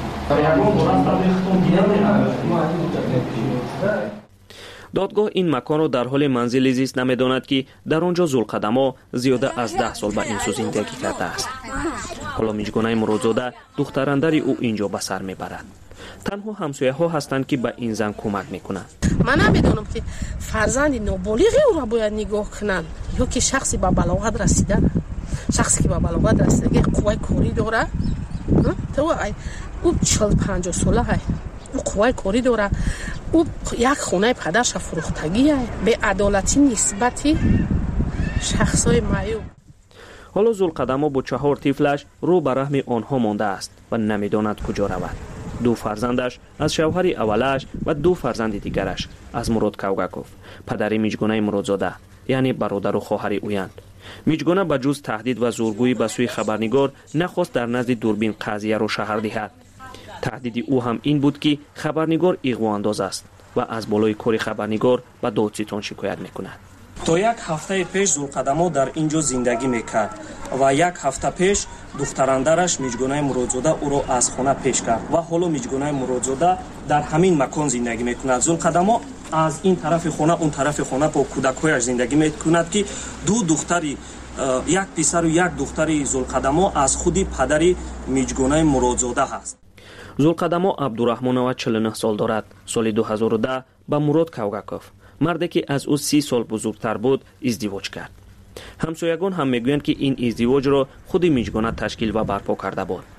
نداره. دادگاه این مکان را در حال منزل زیست نمیداند که در آنجا ذوالقدماه زیاده از ده سال به این سو زندگی کرده است. حالا میجگانه مرادزاده دختراندر او اینجا به سر میبرد. تنها همسایه ها هستند که به این زن کمک میکنند. من نمیدونم که فرزند نابالغ او را باید نگاه کنند یا که شخصی به بلاغت رسیده، شخصی که به بلاغت رسیده قوای کاری داره. تو او چهل پنجاه ساله های او قوای کاری داره. او یک خونه پدرش فروختگی به عدالتی نسبتی شخصای معیوب. حالا ذوالقدماه با چهار طفلش رو به رحم آنها مانده است و نمیداند کجا رود. دو فرزندش از شوهر اولش و دو فرزند دیگرش از مراد کوگاکوف پدر میجگانه مرادزاده یعنی برادر و خواهر اویند. میجگانه به جز تهدید و زورگویی به سوی خبرنگار نخواست در نزد دوربین قضیه را شهر دهد. تهدید او هم این بود که خبرنگار اغوا انداز است و از بالای کار خبرنگار به دادستان شکایت میکند. تا یک هفته پیش ذوالقدماه در اینجا زندگی میکرد و یک هفته پیش دختراندرش میجگانه مرادزاده او را از خانه پیش کرد و حالا میجگانه مرادزاده در همین مکان زندگی میکند. ذوالقدماه از این طرف خانه اون طرف خانه با کودکایش زندگی میکند که دو دختری یک پسر و یک دختری ذوالقدماه از خودی پدری میجگانه مرادزاده هست. ذوالقدماه عبدالرحمن چهل و نه سال دارد. سال دو هزار و ده با مراد کوگاکوف مردی که از او سی سال بزرگتر بود ازدواج کرد. همسایگان هم میگویند که این ازدواج را خود میجگانه تشکیل و برپا کرده بود.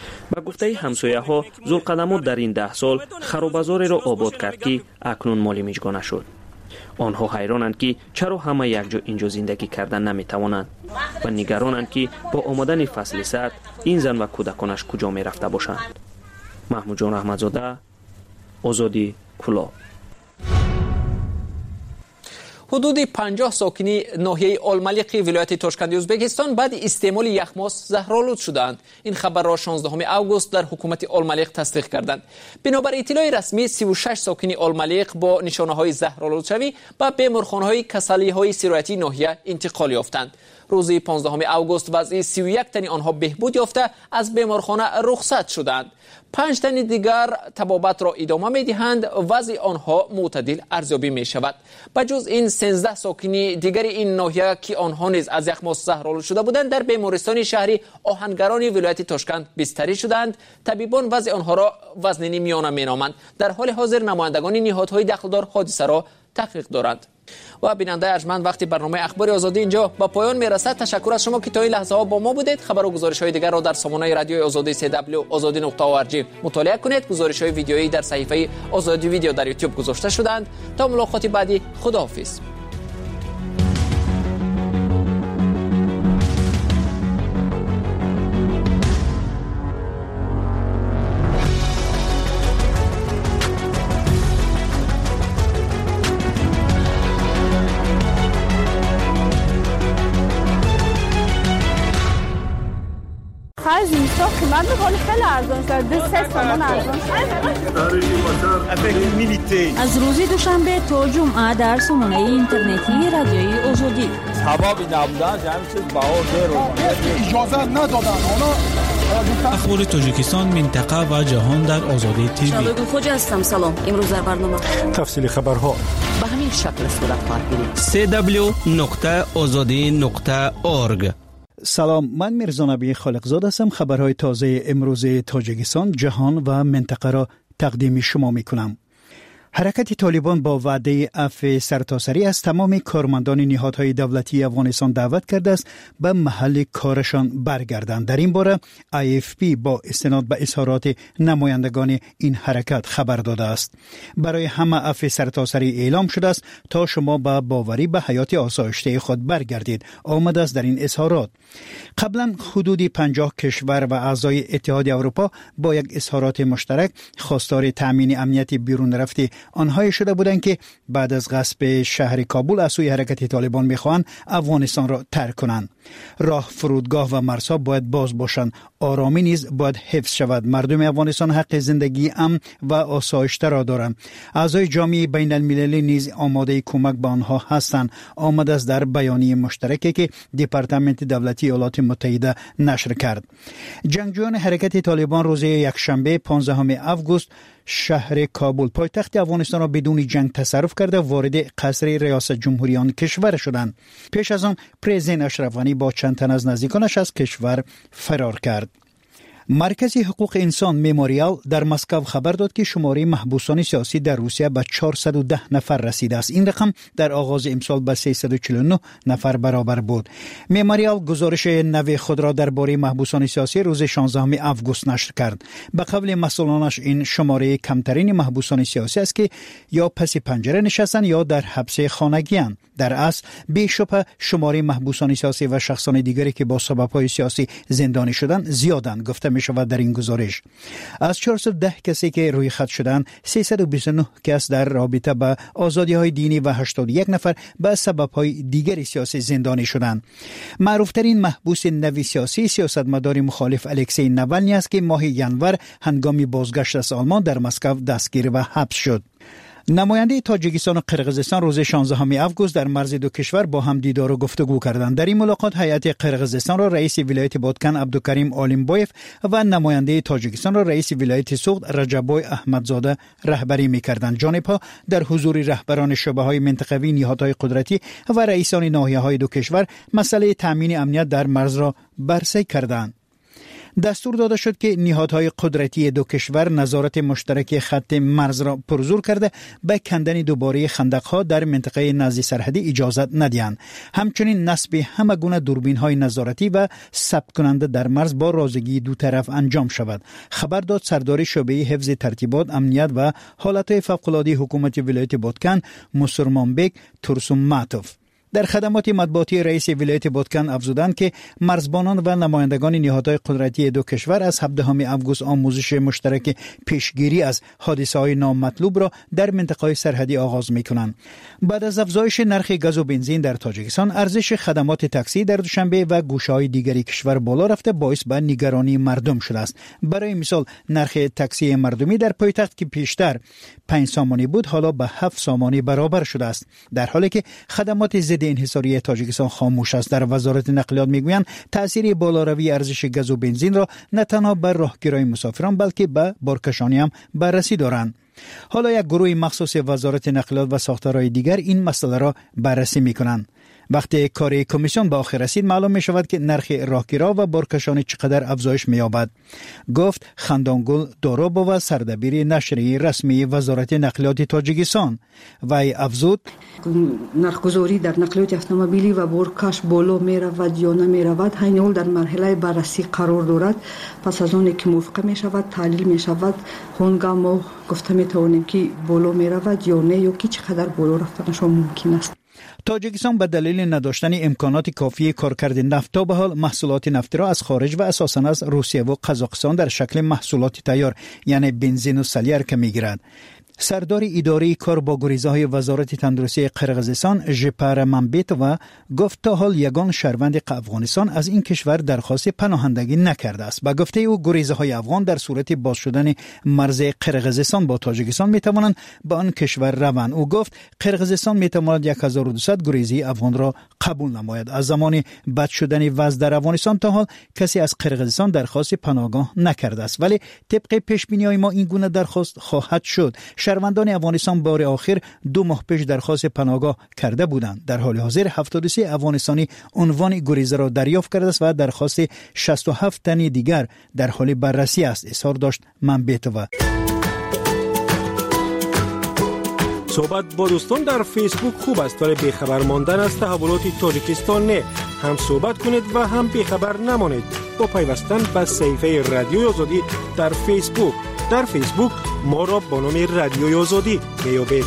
به گفته همسایه‌ها ذوالقدم‌ها در این ده سال خرابزاری را آباد کرد که اکنون مال میجگانه شد. آنها حیرانند که چرا همه یکجا اینجا زندگی کردن نمیتوانند و نگرانند که با آمدن فصل سرد این زن و کودکانش کجا می رفته باشند. محمود جان احمدزاده، آزادی کلاه. حدود پنجاه ساکنی ناحیه آلملیق ولایت تاشکند ازبکستان بعد استعمال یخماس زهرآلود شدند. این خبر را شانزدهم اوگوست در حکومت آلملیق تصدیق کردند. بنابر اطلاع رسمی سی و شش ساکنی آلملیق با نشانه‌های زهرآلود شوی به بیمارخانه‌های کسالی‌های سرایتی ناحیه انتقال یافتند. روز پانزدهم اوگوست وضع سی و یک تن آنها بهبود یافته از بیمارخانه رخصت شدند. پنج تن دیگر طبابت را ادامه می‌دهند. وضع آنها معتدل ارزیابی می‌شود. بجز این سیزده ساکنی دیگر این ناحیه که آنها نیز از یخماس زهرآلود شده بودند در بیمارستان شهری آهنگران ولایت تاشکند بستری شدند. طبیبان وضع آنها را وزنی میانه مینامند. در حال حاضر نمایندگان نهادهای دخلدار حادثه را تحقیق دارند. و بیننده ارجمند، وقتی برنامه اخبار آزادی اینجا با پایان میرسد. تشکر از شما که تا این لحظه ها با ما بودید. خبر و گزارش های دیگر را در سامانه رادیوی آزادی سی دبلیو آزادی نقطه او آر جی مطالعه کنید. گزارش های ویدیویی در صفحه آزادی ویدیو در یوتیوب گذاشته شدند. تا ملاقات بعدی، خداحافظ. از اینجا قیمت بخوری خیلی ارزان شد. دو سه تومن ارزان شد. از روز دوشنبه تا جمعه در سامانه اینترنتی رادیوی آزادی. سبابی نبودن جمعی چیز بها زیر اجازه ندادن. اخبار تاجیکستان، منطقه و جهان در آزادی تیوی. شبگو خوج هستم. سلام. امروز در برنامه تفصیل خبرها به همین شکل صورت پرگیرید. سی دبلیو نقطه آزادی نقطه اورگ. سلام، من میرزا نبی خالقزاده هستم. خبرهای تازه امروز تاجیکستان، جهان و منطقه را تقدیم شما میکنم. حرکت طالبان با وعده عفو سرتاسری از تمام کارمندان نهادهای دولتی افغانستان دعوت کرده است به محل کارشان برگردند. در این باره آی اف پی با استناد به اظهارات نمایندگان این حرکت خبر داده است. برای همه عفو سرتاسری اعلام شده است تا شما به باوری به حیات آسایشته خود برگردید، آمده است در این اظهارات. قبلا حدود پنجاه کشور و اعضای اتحاد اروپا با یک اظهارات مشترک خواستار تامین امنیت بیرون رفته آنهایی شده بودند که بعد از غصب شهر کابل از سوی حرکت طالبان میخواهند افغانستان را ترک کنند. راه، فرودگاه و مرزها باید باز باشند. آرامی نیز باید حفظ شود. مردم افغانستان حق زندگی امن و آسایشته را دارند. اعضای جامعه بین المللی نیز آماده کمک به آنها هستند، آمده است در بیانیه مشترکی که دپارتمنت دولتی ایالات متحده نشر کرد. جنگجویان حرکت طالبان روز یکشنبه پانزدهم اوگوست شهر کابل پایتخت افغانستان را بدون جنگ تصرف کرده وارد قصر ریاست جمهوری آن کشور شدند. پیش از آن پرزیدنت اشرف غنی با چند تن از نزدیکانش از کشور فرار کرد. مرکز حقوق انسان مموریال در مسکو خبر داد که شماره محبوسان سیاسی در روسیه به چهارصد و ده نفر رسیده است. این رقم در آغاز امسال به سیصد و چهل و نه نفر برابر بود. مموریال گزارش نو خود را درباره محبوسان سیاسی روز شانزدهم اوگوست نشر کرد. به قول مسئولانش این شماره کمترین محبوسان سیاسی است که یا پس پنجره نشستند یا در حبس خانگی‌اند. در اصل بی‌شبهه شماره محبوسان سیاسی و شخصان دیگری که با سبب‌های سیاسی زندانی شدند زیادند گفته می شود در این گزارش. از چهارصد و ده کسی که روی خط شدند، سیصد و بیست و نه کس در رابطه با آزادی‌های دینی و هشتاد و یک نفر به سبب‌های دیگری سیاسی زندانی شدند. معروف‌ترین محبوس نوی سیاسی سیاستمدار مخالف الکسی ناوالنی است که ماه ژانویه هنگام بازگشت از آلمان در مسکو دستگیر و حبس شد. نماینده تاجیکستان و قرقیزستان روز شانزدهم اوگوست در مرز دو کشور با هم دیدار و گفتگو کردند. در این ملاقات هیئت قرقیزستان را رئیس ولایت بادکن عبدالکریم آلیمبایف و نماینده تاجیکستان را رئیس ولایت سوخت رجبای احمدزاده رهبری می‌کردند. جانب‌ها در حضور رهبران شعبه‌های منطقوی، نهادهای قدرتی و رئیسان ناحیه‌های دو کشور مسئله تامین امنیت در مرز را بررسی کردند. دستور داده شد که نهادهای قدرتی دو کشور نظارت مشترک خط مرز را پرزور کرده به کندن دوباره خندق‌ها در منطقه نزدیک سرحدی اجازه ندهند. همچنین نصب همه گونه دوربین‌های نظارتی و ثبت کننده در مرز با رازگی دو طرف انجام شود. خبر داد سردار شعبه حفظ ترتیبات، امنیت و حالات فوق‌العاده حکومت ولایت بادکن مسلمانبک ترسوماتوف. در خدمات مطبوعاتی رئیس ولایت بادکن افزودند که مرزبانان و نمایندگان نهادهای قدرتی دو کشور از هفدهم آگوست آموزش مشترک پیشگیری از حادثه‌های نامطلوب را در منطقه‌های سرحدی آغاز می‌کنند. بعد از افزایش نرخ گاز و بنزین در تاجیکستان، ارزش خدمات تاکسی در دوشنبه و گوشه‌های دیگری کشور بالا رفته باعث به نگرانی مردم شده است. برای مثال نرخ تاکسی مردمی در پایتخت که پیشتر پنج سامانی بود حالا به هفت سامانی برابر شده است، در حالی که خدمات ضد انحصاری تاجیکستان خاموش است. در وزارت نقلیات میگویند تأثیر بالاروی ارزش گاز و بنزین را نه تنها بر راهگیرای مسافران بلکه به بارکشانی هم بررسی دارند. حالا یک گروه مخصوص وزارت نقلیات و ساختارهای دیگر این مسئله را بررسی میکنند. وقتی کار کمیسیون به آخر رسید معلوم می شود که نرخ راهگیرا و بارکشان چقدر افزایش می یابد. گفت خندانگل داروبووا سردبیر نشریه رسمی وزارت نقلیات تاجیکستان. وی افزود نرخگذاری در نقلیات اتومبیلی و بارکش بالا می رود یا نمی رود همین حال در مرحله بررسی قرار دارد. پس از آن که موافقه می شود تحلیل می شود هنگام ما گفته می توانیم که بالا می رود یا نه یا که چقدر بالا رفتنش ممکن است. تاجیکستان به دلیل نداشتن امکانات کافی کارکرد نفت تا به حال محصولات نفتی را از خارج و اساساً از روسیه و قزاقستان در شکل محصولات تیار یعنی بنزین و سلیرک میگیرد. سردار اداره کار با گریزه‌های وزارت تندرستی قرقیزستان ژپر ممبیتووا گفت تا حال یگان شهروند افغانستان از این کشور درخواست پناهندگی نکرده است. به گفته او گریزه‌های افغان در صورت باز شدن مرز قرقیزستان با تاجیکستان میتوانند به آن کشور روند. او گفت قرقیزستان میتواند هزار و دویست گریزی افغان را قبول نماید. از زمان بد شدن وضع در افغانستان تا حال کسی از قرقیزستان درخواست پناهگاه نکرده است، ولی طبق پیش بینی‌های ما این گونه درخواست خواهد شد. شهروندان افغانستان بار آخر دو ماه پیش درخواست پناهگاه کرده بودند. در حال حاضر هفتاد و سه افغانستانی عنوان گریزه را دریافت کرده است و درخواست شصت و هفت تن دیگر در حال بررسی است. اظهار داشت ممبیتووا. صحبت با دوستان در فیسبوک خوب است ولی بیخبر ماندن از تحولات تاجیکستان نه. هم صحبت کنید و هم بیخبر نمانید با پیوستن به صفحه رادیوی آزادی در فیسبوک. در فیسبوک ما را با نام رادیوی آزادی میابید.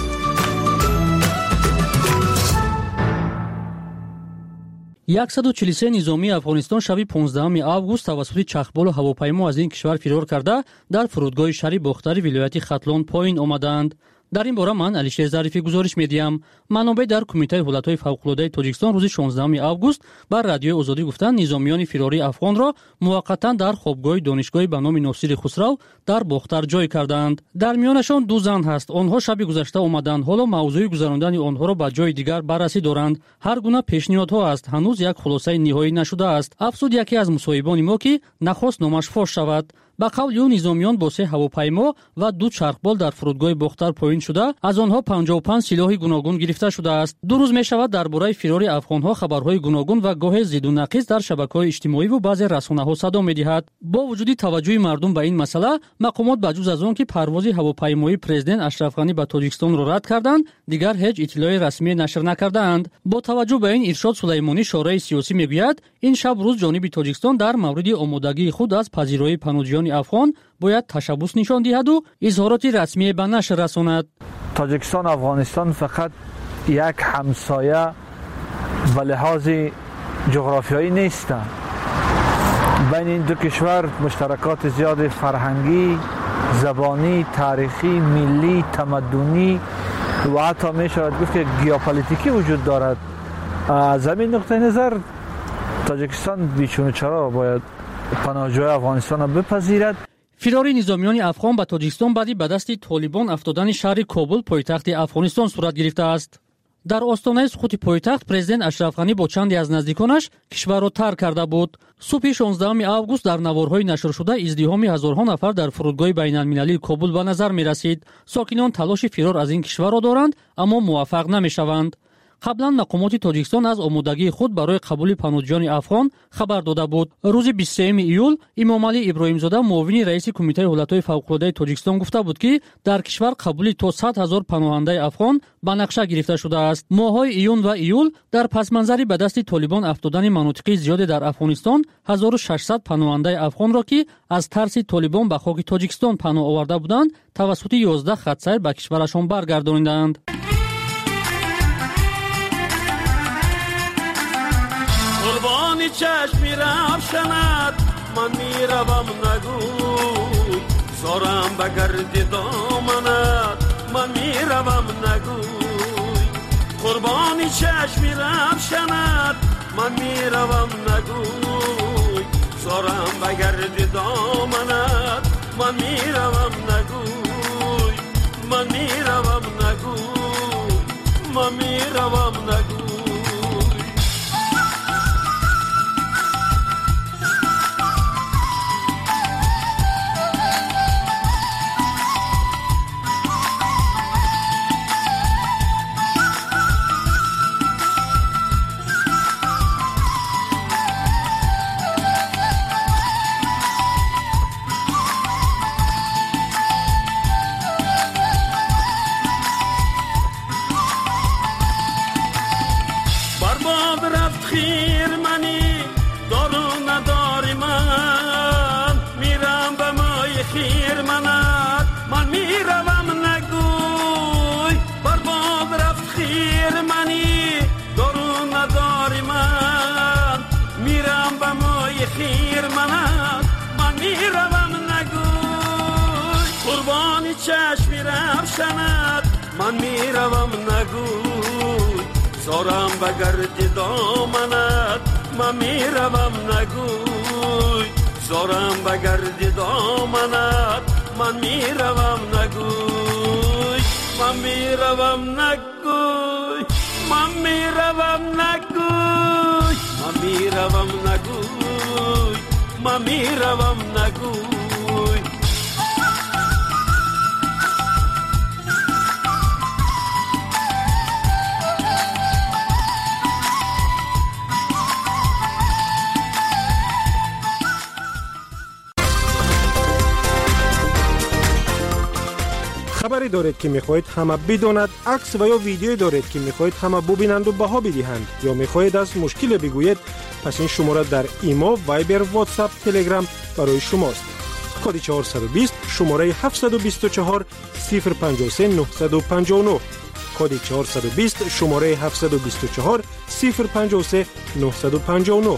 صد و چهل و سه نظامی افغانستان شب پانزدهم آگوست توسط چرخبال و هواپیما از این کشور فرار کرده در فرودگاه شهر باختر ولایت ختلان پایین آمدند. در این باره من علیشیر ظریفی گزارش میدیم. منابع در کمیته حالت‌های فوق‌العاده تاجیکستان روز شانزدهم آگوست بر رادیو آزادی گفتند نظامیان فراری افغان را موقتا در خوابگاه دانشگاهی به نام ناصر خسرو در باختر جای کردند. در میانشان دو زن هست. آنها شب گذشته آمدند. حالا موضوع گذراندن آنها را به جای دیگر بررسی دارند. هر گونه پیشنهادها است. هنوز یک خلاصه نهایی نشده است. افزود یکی از مصاحبان ما که نخواست نامش فاش شود. با قول او نظامیان با سه هواپیما و دو چرخبال در فرودگاه باختر پایین شده از آنها پنجاه و پنج سلاح گوناگون گرفته شده است. دو روز می شود درباره فرار افغانها خبرهای گوناگون و گاه ضد و نقیض در شبکه‌های اجتماعی و بعضی رسانه‌ها صدا می‌دهد. با وجود توجه مردم به این مسئله مقامات بجز از آن که پرواز هواپیمای پرزیدنت اشرف غنی به تاجیکستان را رد کردند دیگر هیچ اطلاعی رسمی نشر نکردند. با توجه به این ارشاد سلیمانی شورای سیاسی میگوید این شب روز جانب تاجیکستان در مورد آمادگی خود از پذیرایی پناهجویان افغان باید تشبث نشان دهد و اظهارات رسمی به نشر رساند. تاجیکستان افغانستان فقط یک همسایه و لحاظ جغرافیایی نیستند. بین این دو کشور مشترکات زیاد فرهنگی، زبانی، تاریخی، ملی، تمدنی و حتی می شود گفت که ژئوپلیتیکی وجود دارد. از همین نقطه نظر تاجیکستان بیچون و چرا باید پناهجوی افغانستان را بپذیرد. فرار نظامیان افغان به تاجیکستان بعدی به دست طالبان افتادن شهر کابل پایتخت افغانستان صورت گرفته است. در آستانه سقوط پایتخت پرزیدنت اشرف غنی با چندی از نزدیکانش کشور را ترک کرده بود. صبح شانزدهم آگوست در نوارهای نشر شده ازدحام هزارها نفر در فرودگاه بین المللی کابل به نظر می رسید. ساکنان تلاش فرار از این کشور را دارند اما موفق نمی شوند. قبلا مقامات تاجیکستان از آمادگی خود برای قبول پناهجویان افغان خبر داده بود. روز بیست و سوم ایول امام علی ابراهیم زاده معاون رئیس کمیته حالتهای فوق‌العاده تاجیکستان گفته بود که در کشور قبول تا صد هزار پناهنده افغان به نقشه گرفته شده است. ماه‌های ایون و ایول در پس منظری به دست طالبان افتادن مناطق زیادی در افغانستان هزار و ششصد پناهنده افغان را که از ترس طالبان به خاک تاجیکستان پناه آورده بودند توسط یازده خط‌سیر به کشورشان برگردانیدند. قربانی چشم میرم شند من میروم نگوی زارم بگرد دامنت من میروم نگوی قربانی چشم میرم شند من میروم نگوی زارم بگرد دامنت من میروم نگوی من میروم نگوی من میروم نگوی چشم میرم شند من میروم نگوی زارم بگرد دامنت من میروم نگوی زارم بگرد دامنت من میروم نگوی من میروم نگوی من میروم نگوی من میروم نگوی من میروم نگوی خبری دارید که میخواهید همه بداند، عکس و یا ویدیویی دارید که میخواهید همه ببینند و بها بدهند یا میخواهید از مشکل بگویید، پس این شماره در ایمو، وایبر، واتساپ، تلگرام برای شماست. کد چهارصد و بیست شماره هفتصد و بیست و چهار صفر پنجاه و سه نهصد و پنجاه و نه کد چهارصد و بیست شماره هفتصد و بیست و چهار صفر پنجاه و سه نهصد و پنجاه و نه.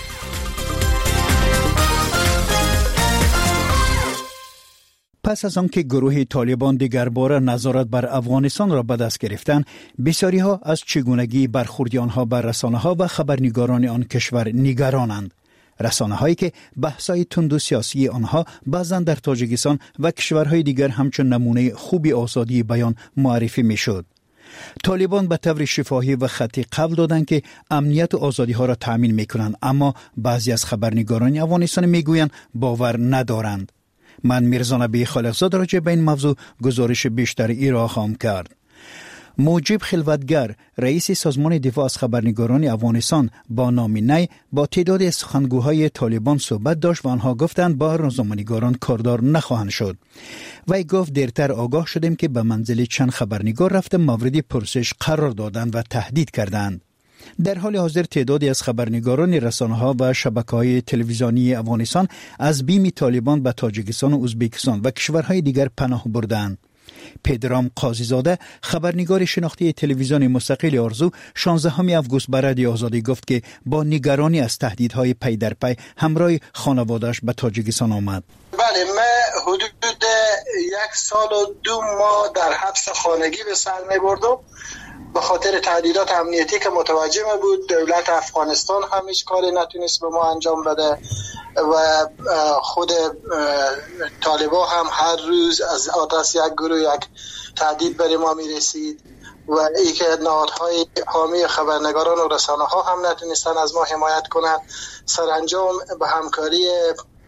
پس از آنکه گروه طالبان دیگر باره نظارت بر افغانستان را به دست گرفتند، بسیاری ها از چگونگی برخوردی آنها بر رسانه ها و خبرنگاران آن کشور نگرانند. رسانه هایی که بحث‌های تند و سیاسی آنها بعضاً در تاجیکستان و کشورهای دیگر همچون نمونه خوبی آزادی بیان معرفی میشد. طالبان به طور شفاهی و خطی قبل دادند که امنیت و آزادی ها را تأمین میکنند، اما بعضی از خبرنگاران افغانستان میگویند باور ندارند. من میرزا نبی خالقزاده راجع به این موضوع گزارش بیشتری ارائه خواهم کرد. موجب خلوتگر رئیس سازمان دفاع از خبرنگاران افغانستان با نام نی با تعداد از سخنگوهای طالبان صحبت داشت و آنها گفتند با روزنامه‌نگاران کاردار نخواهند شد. وی گفت دیرتر آگاه شدیم که به منزل چند خبرنگار رفته مورد پرسش قرار دادند و تهدید کردند. در حال حاضر تعدادی از خبرنگاران رسانه‌ها و شبکه‌های تلویزیونی افغانستان از بیم طالبان به تاجیکستان و ازبکستان و کشورهای دیگر پناه بردند. پدرام قاضیزاده خبرنگار شناختی تلویزیون مستقل آرزو شانزدهم آگوست به رادیو آزادی گفت که با نگرانی از تهدیدهای پی در پی همراه خانواده‌اش به تاجیکستان آمد. بله، من حدود یک سال و دو ماه در حبس خانگی به سر می‌بردم به خاطر تهدیدات امنیتی که متوجه بود. دولت افغانستان هم هیچ کاری نتونست به ما انجام بده و خود طالبا هم هر روز از آتش یک گروه یک تهدید بر ما میرسید و ای که نهادهای حامی خبرنگاران و رسانه ها هم نتونستن از ما حمایت کنند. سرانجام به همکاری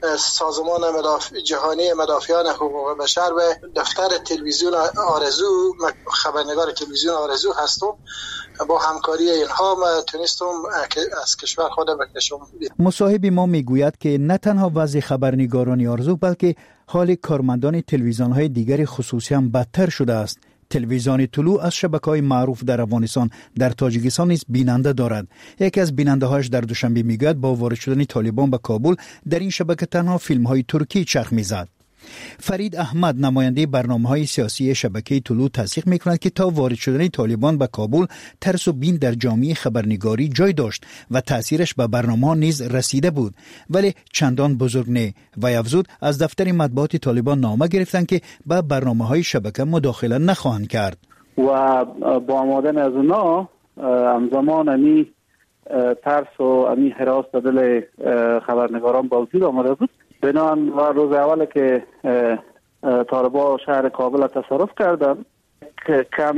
سازمان مدافع جهانی مدافعان حقوق بشر به دفتر تلویزیون آرزو، خبرنگار تلویزیون آرزو هستم. با همکاری اینها ما تونستم از کشور خود بکشم. مصاحب ما میگوید که نه تنها وضع خبرنگاران آرزو بلکه حال کارمندان تلویزیون‌های دیگر خصوصی هم بدتر شده است. تلویزیون طلوع از شبکه‌های معروف در افغانستان در تاجیکستان نیز بیننده دارد. یکی از بیننده‌هاش در دوشنبه میگوید با وارد شدن طالبان به کابل در این شبکه تنها فیلم‌های ترکی چرخ می‌زد. فرید احمد نماینده برنامه‌های سیاسی شبکه طلوع تصدیق می‌کند که تا وارد شدن طالبان به کابل ترس و بین در جامعه خبرنگاری جای داشت و تاثیرش به برنامه‌ها نیز رسیده بود، ولی چندان بزرگ نه. و افزود از دفتر مطبوعات طالبان نامه گرفتند که به برنامه‌های شبکه مداخله نخواهند کرد و با آمدن از اونا همزمان امی ترس و امی هراس در دل خبرنگاران با وجود آمده بود. بنان و روز اول که طالبان شهر کابل تصرف کردن که کم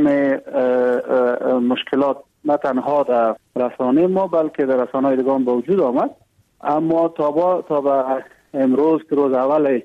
مشکلات نه تنها در رسانه ما بلکه در رسانه های دیگه به وجود آمد، اما تا با تا به امروز که روز اول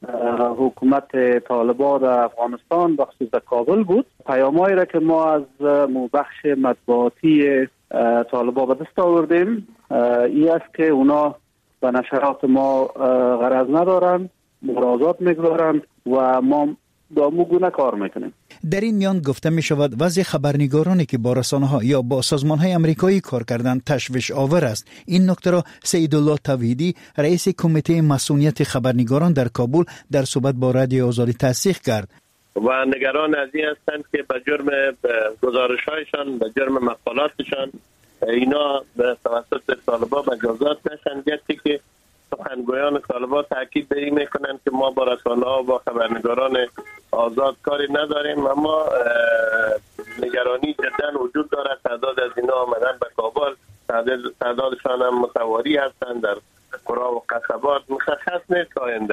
حکومت طالبان در افغانستان بخصوص در کابل بود، پیامایی را که ما از بخش مطبوعاتی طالبان به دست آوردیم این است که اونا و نشرات ما غرض ندارن، مرازات میگذارن و ما دامو گونه کار میکنیم. در این میان گفته می شود وضع خبرنگارانی که با رسانه ها یا با سازمان های امریکایی کار کردن تشویش آور است. این نکته را سیدالله توحیدی رئیس کمیته مسئولیت خبرنگاران در کابل در صحبت با رادیو آزادی تصدیق کرد و نگران از این هستند که به جرم گزارش هایشان، به جرم مقالاتشان اینا به توسط طالبان مجازات نشن. گرچه که سخنگویان طالبان تاکید به این میکنن که ما با رسانه ها و با خبرنگاران آزاد کاری نداریم، اما نگرانی جدا وجود دارد. تعداد از اینا آمدن به کابل، تعدادشان هم متواری هستند در قرا و قصبات، مشخص نیست آینده.